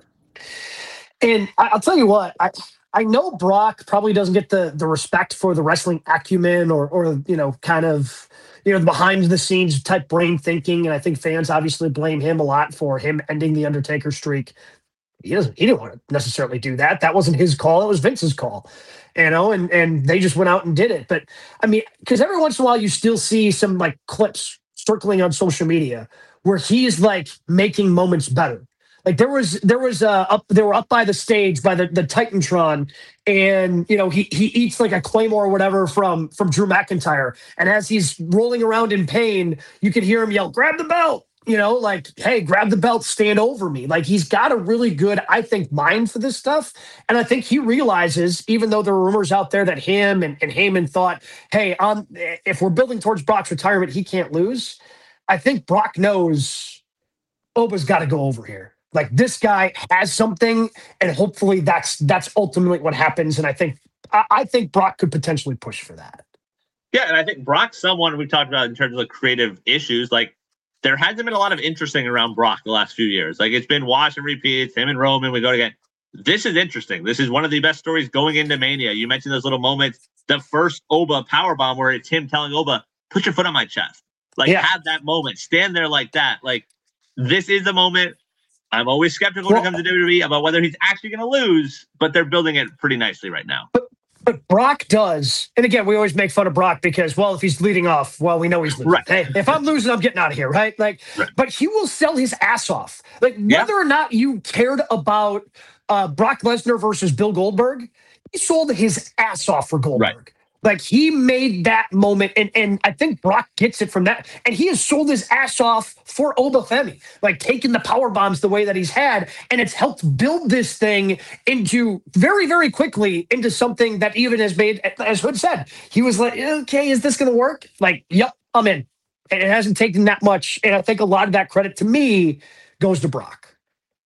And I'll tell you what, I I know Brock probably doesn't get the the respect for the wrestling acumen or or you know kind of you know the behind the scenes type brain thinking, and I think fans obviously blame him a lot for him ending the Undertaker streak. He doesn't. He didn't want to necessarily do that. That wasn't his call. It was Vince's call, you know. And and they just went out and did it. But I mean, because every once in a while you still see some like clips circling on social media where he's like making moments better. Like there was, there was uh, up, they were up by the stage by the, the Titantron, and you know he he eats like a claymore or whatever from from Drew McIntyre, and as he's rolling around in pain, you can hear him yell, "Grab the belt!" You know, like, "Hey, grab the belt, stand over me!" Like he's got a really good, I think, mind for this stuff, and I think he realizes, even though there are rumors out there that him and, and Heyman thought, "Hey, um, if we're building towards Brock's retirement, he can't lose." I think Brock knows Oba's got to go over here. Like this guy has something, and hopefully that's that's ultimately what happens. And I think I, I think Brock could potentially push for that. Yeah, and I think Brock's someone we talked about in terms of creative issues. Like there hasn't been a lot of interesting around Brock the last few years. Like it's been wash and repeats, him and Roman, we go again. This is interesting. This is one of the best stories going into Mania. You mentioned those little moments. The first Oba powerbomb where it's him telling Oba, "Put your foot on my chest." Like yeah. have that moment. Stand there like that. Like this is a moment. I'm always skeptical when it comes to W W E about whether he's actually going to lose, but they're building it pretty nicely right now. But, but Brock does. And again, we always make fun of Brock because, well, if he's leading off, well, we know he's losing. Right. Hey, if I'm losing, I'm getting out of here, right? Like, right. But he will sell his ass off. Like, whether yeah. or not you cared about uh, Brock Lesnar versus Bill Goldberg, he sold his ass off for Goldberg. Right. Like he made that moment, and, and I think Brock gets it from that. And he has sold his ass off for Oba Femi, like taking the power bombs the way that he's had, and it's helped build this thing into very, very quickly into something that even has made, as Hood said, he was like, okay, is this going to work? Like, yep, I'm in. And it hasn't taken that much, and I think a lot of that credit to me goes to Brock.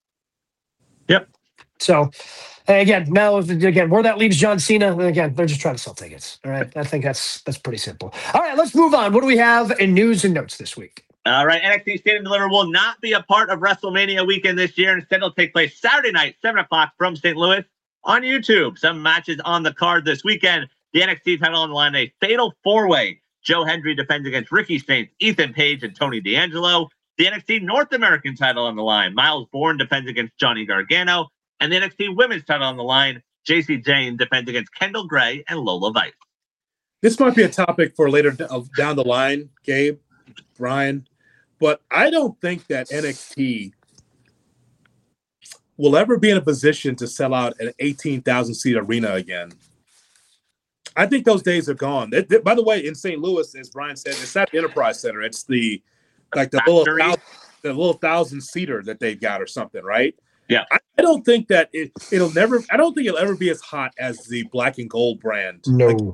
Yep. So. Again, now again, where that leaves John Cena, again, they're just trying to sell tickets. All right, I think that's that's pretty simple. All right, let's move on. What do we have in news and notes this week? All right, N X T Stand and Deliver will not be a part of WrestleMania weekend this year. Instead, it'll take place Saturday night, seven o'clock from Saint Louis on YouTube. Some matches on the card this weekend. The N X T title on the line, a fatal four-way. Joe Hendry defends against Ricky Saints, Ethan Page, and Tony D'Angelo. The N X T North American title on the line. Miles Bourne defends against Johnny Gargano. And the N X T Women's title on the line. J C Jane defends against Kendall Gray and Lola Vice. This might be a topic for later down the line, Gabe, Brian, but I don't think that N X T will ever be in a position to sell out an eighteen thousand seat arena again. I think those days are gone. They, they, by the way, in Saint Louis, as Brian said, it's not the Enterprise Center. It's the like the little thousand, the little thousand seater that they've got or something, right? Yeah. I, I don't think that it, it'll never. I don't think it'll ever be as hot as the Black and Gold brand. No. Like,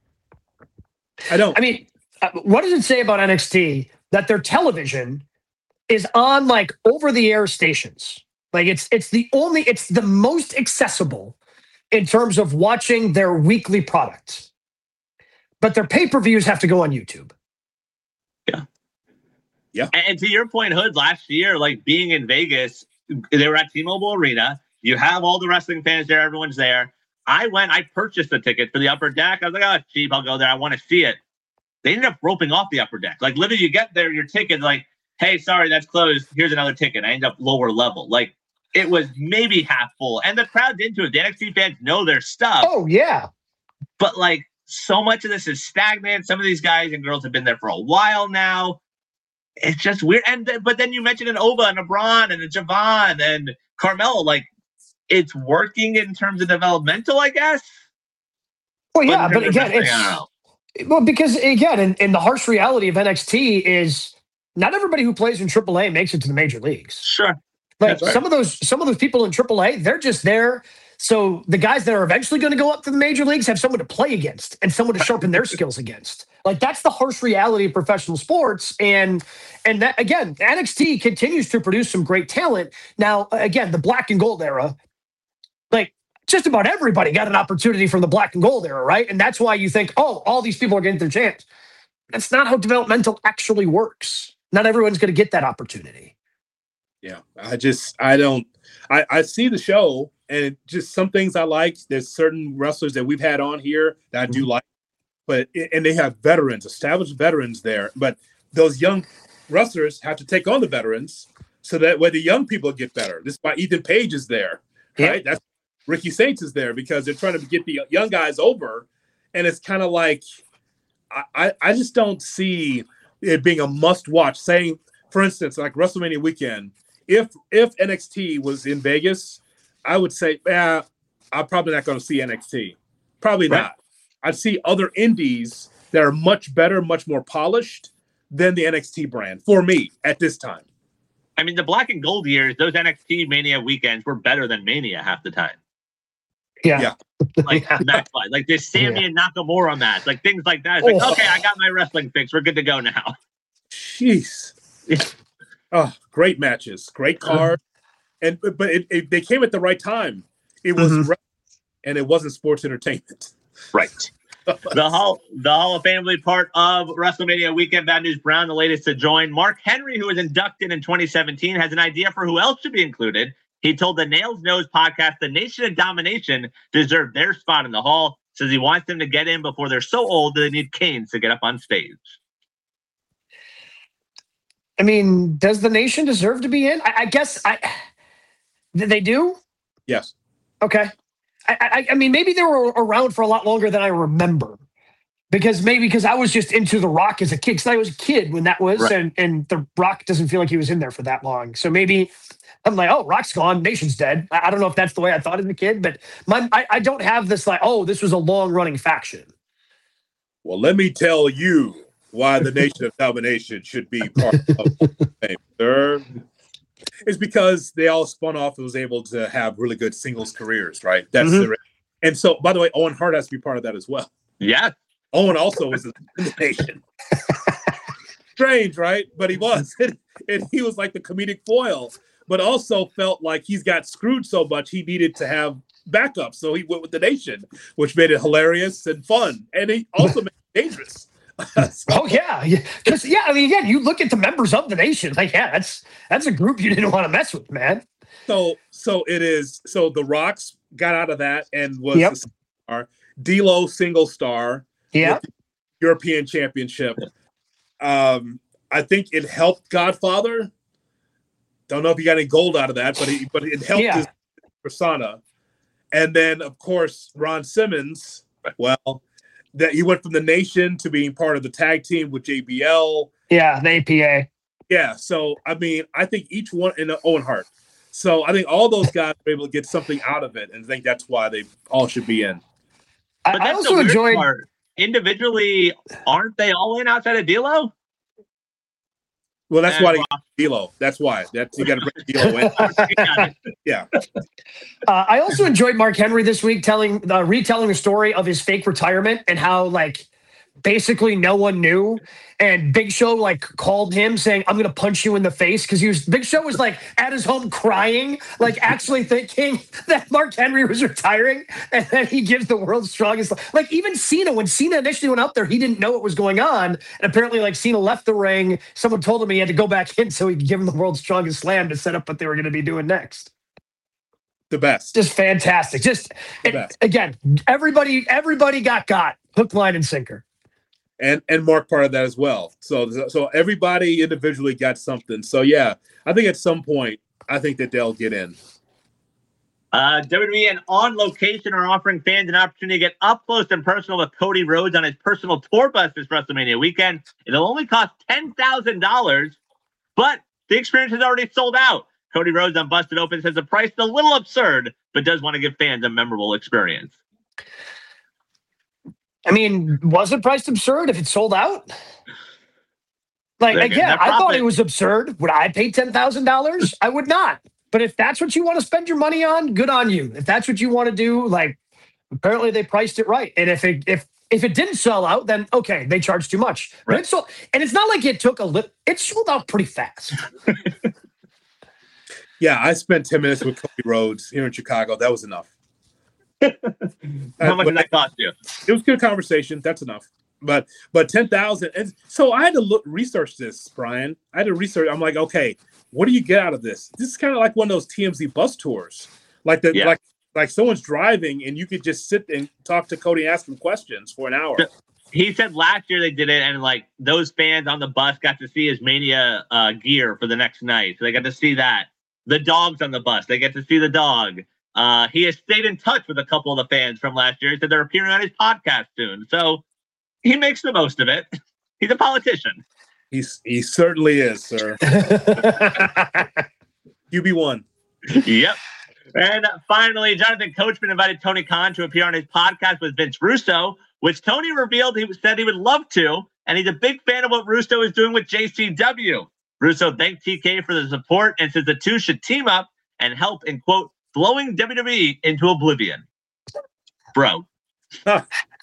I don't. I mean, uh, what does it say about N X T that their television is on like over-the-air stations? Like it's it's the only it's the most accessible in terms of watching their weekly products. But their pay-per-views have to go on YouTube. Yeah. Yeah. And, and to your point, Hood, last year, like being in Vegas, they were at T-Mobile Arena. You have all the wrestling fans there. Everyone's there. I went, I purchased the ticket for the upper deck. I was like, oh, it's cheap. I'll go there. I want to see it. They ended up roping off the upper deck. Like, literally, you get there, your ticket, like, hey, sorry, that's closed. Here's another ticket. I end up lower level. Like, it was maybe half full. And the crowd's into it. The N X T fans know their stuff. Oh, yeah. But, like, so much of this is stagnant. Some of these guys and girls have been there for a while now. It's just weird. And But then you mentioned an Ova and a Braun and a Javon and Carmelo. Like, it's working in terms of developmental, I guess. Well, yeah, but, but again, it's well because again, in, in the harsh reality of N X T is not everybody who plays in triple A makes it to the major leagues. Sure, like right. some of those some of those people in triple A, they're just there. So the guys that are eventually going to go up to the major leagues have someone to play against and someone to sharpen their skills against. Like that's the harsh reality of professional sports. And and that again, N X T continues to produce some great talent. Now, again, the Black and Gold era. Like just about everybody got an opportunity from the Black and Gold era, right? And that's why you think, oh, all these people are getting their chance. That's not how developmental actually works. Not everyone's going to get that opportunity. Yeah, I just, I don't, I, I see the show and it, just some things I like. There's certain wrestlers that we've had on here that I do mm-hmm. like, but, and they have veterans, established veterans there, but those young wrestlers have to take on the veterans so that way the young people get better. This is why Ethan Page is there, right? Yep. That's Ricky Saints is there because they're trying to get the young guys over. And it's kind of like, I, I just don't see it being a must watch. Saying, for instance, like WrestleMania weekend, if if N X T was in Vegas, I would say, yeah, I'm probably not going to see N X T. Probably right. not. I'd see other indies that are much better, much more polished than the N X T brand for me at this time. I mean, the Black and Gold years, those N X T Mania weekends were better than Mania half the time. Yeah. yeah. Like match fight. Like this Sammy yeah. and Nakamura match. Like things like that. It's like, oh. okay, I got my wrestling fix. We're good to go now. Jeez. Oh, great matches. Great card. And but it, it, they came at the right time. It was mm-hmm. and it wasn't sports entertainment. Right. the Hall the Hall of Fame part of WrestleMania weekend. Bad News Brown, the latest to join. Mark Henry, who was inducted in twenty seventeen, has an idea for who else should be included. He told the Nails Nose podcast the Nation of Domination deserved their spot in the Hall. Says he wants them to get in before they're so old that they need canes to get up on stage. I mean, does the Nation deserve to be in? I, I guess I. They do? Yes. Okay. I, I, I mean, maybe they were around for a lot longer than I remember. Because maybe because I was just into The Rock as a kid. Because I was a kid when that was. Right. And, and The Rock doesn't feel like he was in there for that long. So maybe I'm like, oh, Rock's gone. Nation's dead. I, I don't know if that's the way I thought as a kid. But my, I, I don't have this like, oh, this was a long-running faction. Well, let me tell you why the Nation of Domination should be part of the Fame, sir. It's because they all spun off and was able to have really good singles careers, right? That's mm-hmm. the and so. By the way, Owen Hart has to be part of that as well. Yeah, Owen also was in the Nation. Strange, right? But he was, and, and he was like the comedic foil, but also felt like he's got screwed so much he needed to have backup, so he went with the Nation, which made it hilarious and fun, and he also made it dangerous. so. Oh yeah, because yeah, I mean, again, you look at the members of the Nation, like yeah, that's that's a group you didn't want to mess with, man. So, so it is. So the Rocks got out of that and was yep. the star. D'Lo single star. Yeah. European Championship. Um, I think it helped Godfather. Don't know if he got any gold out of that, but he, but it helped Yeah. his persona. And then, of course, Ron Simmons. Well, that he went from the Nation to being part of the tag team with J B L. Yeah, the A P A. Yeah. So I mean, I think each one in Owen Hart. So I think all those guys were able to get something out of it, and I think that's why they all should be in. But I, I that's also the weird enjoyed. part. Individually, aren't they all in outside of D'Lo? Well, that's And why they got D'Lo. That's why. That's you got to bring D'Lo in. Yeah. Uh, I also enjoyed Mark Henry this week telling, uh, retelling the story of his fake retirement and how like basically no one knew. And Big Show like called him saying, "I'm going to punch you in the face," because he was Big Show was like at his home crying, like actually thinking that Mark Henry was retiring, and then he gives the world's strongest. Like even Cena, when Cena initially went up there, he didn't know what was going on, and apparently like Cena left the ring. Someone told him he had to go back in so he could give him the world's strongest slam to set up what they were going to be doing next. The best. Just fantastic. Just The it, best. again, everybody, everybody got got hook, line, and sinker. And and Mark part of that as well. So so everybody individually got something. So yeah, I think at some point, I think that they'll get in. Uh, W W E and On Location are offering fans an opportunity to get up close and personal with Cody Rhodes on his personal tour bus this WrestleMania weekend. It'll only cost ten thousand dollars, but the experience has already sold out. Cody Rhodes on Busted Open says the price is a little absurd, but does want to give fans a memorable experience. I mean, was it priced absurd if it sold out? Like, They're again, getting I their thought profit. it was absurd. Would I pay ten thousand dollars? I would not. But if that's what you want to spend your money on, good on you. If that's what you want to do, like, apparently they priced it right. And if it if if it didn't sell out, then okay, they charged too much. But Right. it sold, and it's not like it took a lip. It sold out pretty fast. Yeah, I spent ten minutes with Cody Rhodes here in Chicago. That was enough. How much Uh, did that cost you? It was good conversation. That's enough. But but ten thousand. And so I had to look research this, Brian. I had to research. I'm like, okay, what do you get out of this? This is kind of like one of those T M Z bus tours, like the Yeah. like like someone's driving and you could just sit and talk to Cody and ask him questions for an hour. He said last year they did it, and like those fans on the bus got to see his Mania uh, gear for the next night. So they got to see that. The dogs on the bus, they get to see the dog. Uh, he has stayed in touch with a couple of the fans from last year. He said they're appearing on his podcast soon. So he makes the most of it. He's a politician. He's he certainly is, sir. Q B one. Yep. And finally, Jonathan Coachman invited Tony Khan to appear on his podcast with Vince Russo, which Tony revealed he said he would love to, and he's a big fan of what Russo is doing with J C W. Russo thanked T K for the support and says the two should team up and help in, quote, blowing W W E into oblivion. Bro. Uh,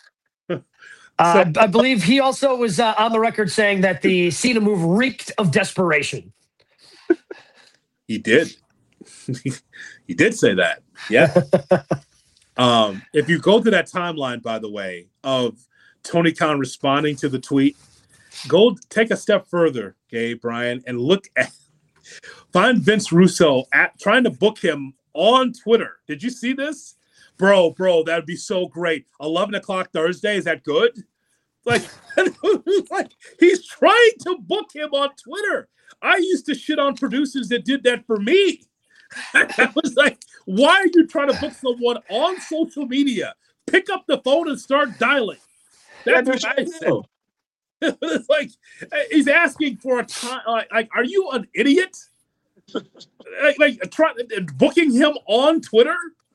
I believe he also was uh, on the record saying that the Cena move reeked of desperation. He did. He did say that. Yeah. um, if you go to that timeline, by the way, of Tony Khan responding to the tweet, go take a step further, okay, Brian, and look at find Vince Russo at trying to book him on Twitter. Did you see this? Bro, bro, that'd be so great. eleven o'clock Thursday, is that good? Like, like he's trying to book him on Twitter. I used to shit on producers that did that for me. I was like, why are you trying to book someone on social media? Pick up the phone and start dialing. That's what I said. It's like he's asking for a time. Like, like, are you an idiot? Like, like try, booking him on Twitter.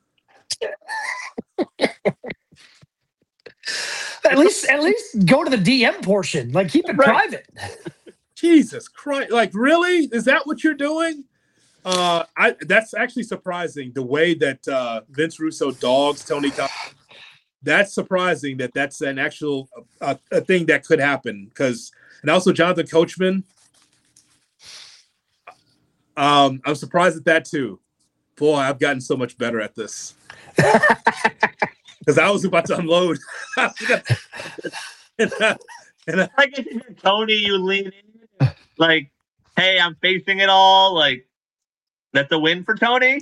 At least, at least go to the D M portion. Like, keep it Right. private. Jesus Christ! Like, really? Is that what you're doing? Uh, I that's actually surprising. The way that uh, Vince Russo dogs Tony Khan. That's surprising that that's an actual uh, a thing that could happen. Because and also Jonathan Coachman. Um, I'm surprised at that too. Boy, I've gotten so much better at this. Because I was about to unload. and, uh, and, uh, I get to hear Tony, you lean in, like, hey, I'm facing it all. Like, that's a win for Tony.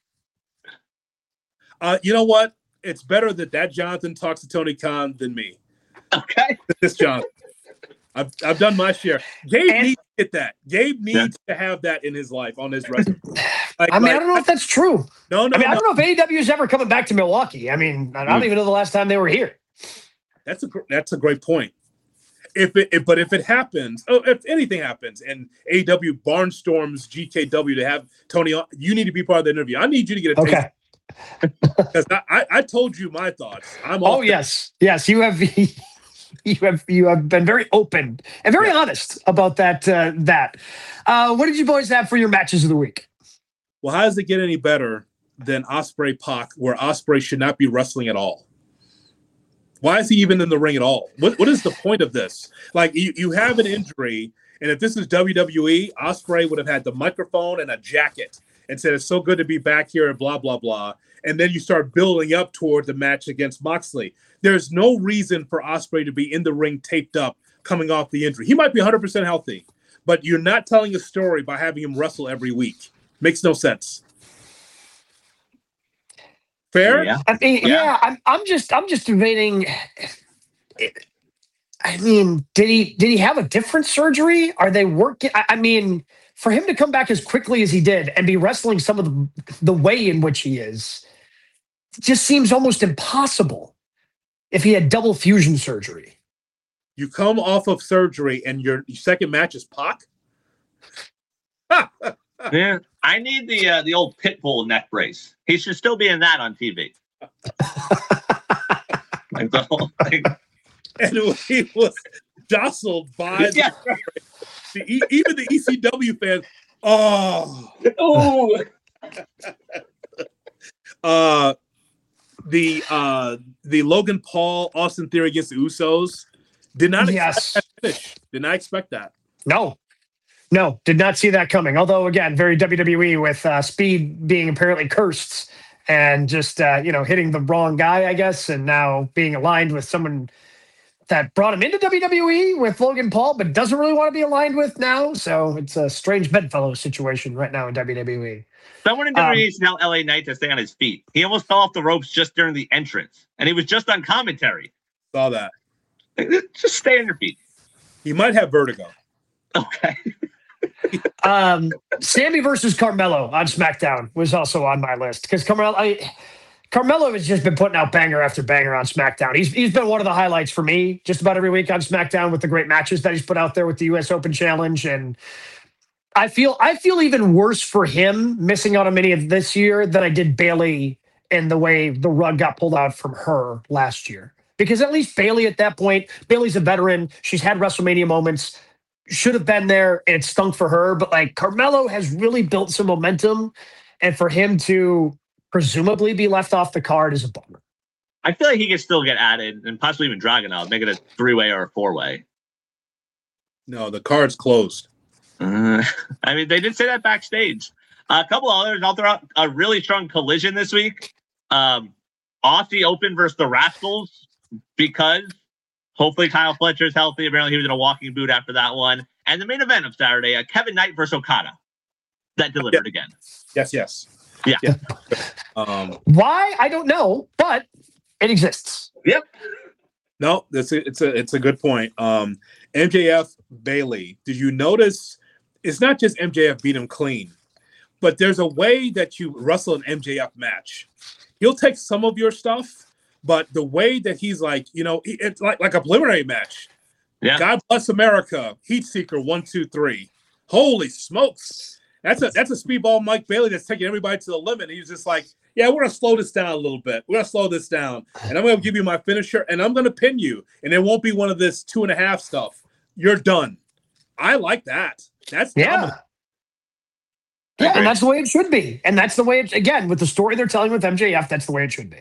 uh, you know what? It's better that that Jonathan talks to Tony Khan than me. Okay. This Jonathan. I've I've done my share. Gabe And- needs to get that. Gabe needs yeah. to have that in his life on his resume. Like, I mean, like, I don't know if that's true. No, no. I mean, no. I don't know if A E W is ever coming back to Milwaukee. I mean, I don't mm. even know the last time they were here. That's a that's a great point. If it, if, but if it happens, oh, if anything happens, and A E W barnstorms G K W to have Tony on, you need to be part of the interview. I need you to get a taste. Okay. Because I, I, I told you my thoughts. I'm oh yes, yes. You have you have you have been very open and very yeah. honest about that. Uh, that. Uh, what did you boys have for your matches of the week? Well, how does it get any better than Ospreay Pac, where Ospreay should not be wrestling at all? Why is he even in the ring at all? What What is the point of this? Like, you, you have an injury, and if this is W W E, Ospreay would have had the microphone and a jacket and said, it's so good to be back here and blah, blah, blah. And then you start building up toward the match against Moxley. There's no reason for Ospreay to be in the ring taped up coming off the injury. He might be one hundred percent healthy, but you're not telling a story by having him wrestle every week. Makes no sense. Fair? Yeah. I mean, yeah. yeah, I'm I'm just I'm just debating. I mean, did he did he have a different surgery? Are they working? I, I mean, for him to come back as quickly as he did and be wrestling some of the the way in which he is, it just seems almost impossible if he had double fusion surgery. You come off of surgery and your second match is Pac? Yeah, I need the uh, the old Pitbull neck brace. He should still be in that on T V. Like the whole thing. And he was jostled by yeah. the, the, even the E C W fans. Oh, oh. uh, the uh, the Logan Paul Austin Theory against the Usos did not yes. expect that finish. Did not expect that. No. No, did not see that coming. Although, again, very W W E with uh, Speed being apparently cursed and just, uh, you know, hitting the wrong guy, I guess, and now being aligned with someone that brought him into W W E with Logan Paul, but doesn't really want to be aligned with now. So it's a strange bedfellow situation right now in W W E. Someone in W W E um, tell L A Knight to stay on his feet. He almost fell off the ropes just during the entrance, and he was just on commentary. Saw that. Just stay on your feet. He might have vertigo. Okay. um, Sammy versus Carmelo on SmackDown was also on my list because Carmelo, I, Carmelo has just been putting out banger after banger on SmackDown. He's he's been one of the highlights for me just about every week on SmackDown with the great matches that he's put out there with the U S Open Challenge, and I feel I feel even worse for him missing out on many of this year than I did Bayley and the way the rug got pulled out from her last year. Because at least Bayley at that point, Bayley's a veteran. She's had WrestleMania moments. Should have been there, and it stunk for her. But like Carmelo has really built some momentum, and for him to presumably be left off the card is a bummer. I feel like he could still get added, and possibly even Dragunov, make it a three-way or a four-way. No, the card's closed. Uh, I mean, they did say that backstage. Uh, a couple others. I'll throw out a really strong collision this week. Um, Aussie Open versus the Rascals, because hopefully Kyle Fletcher's healthy. Apparently he was in a walking boot after that one. And the main event of Saturday, uh, Kevin Knight versus Okada. That delivered yeah. again. Yes, yes. Yeah. yeah. Um, Why? I don't know, but it exists. Yep. No, that's a, it's a it's a good point. Um, M J F Bayley. Did you notice? It's not just M J F beat him clean, but there's a way that you wrestle an M J F match. He'll take some of your stuff. But the way that he's like, you know, it's like, like a preliminary match. Yeah. God bless America. Heat Seeker, one, two, three. Holy smokes. That's a that's a speedball Mike Bailey that's taking everybody to the limit. He's just like, yeah, we're going to slow this down a little bit. We're going to slow this down. And I'm going to give you my finisher, and I'm going to pin you. And it won't be one of this two and a half stuff. You're done. I like that. That's yeah. dominant. Yeah, and that's the way it should be. And that's the way, it, again, with the story they're telling with M J F, that's the way it should be.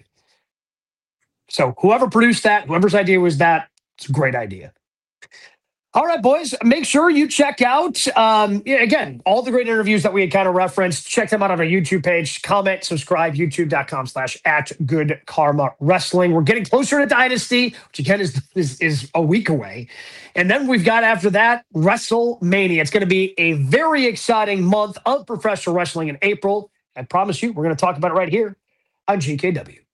So whoever produced that, whoever's idea was that, it's a great idea. All right, boys, make sure you check out, um, yeah, again, all the great interviews that we had kind of referenced. Check them out on our YouTube page. Comment, subscribe, youtube.com slash at Good Karma Wrestling. We're getting closer to Dynasty, which again is, is, is a week away. And then we've got after that, WrestleMania. It's going to be a very exciting month of professional wrestling in April. I promise you, we're going to talk about it right here on G K W.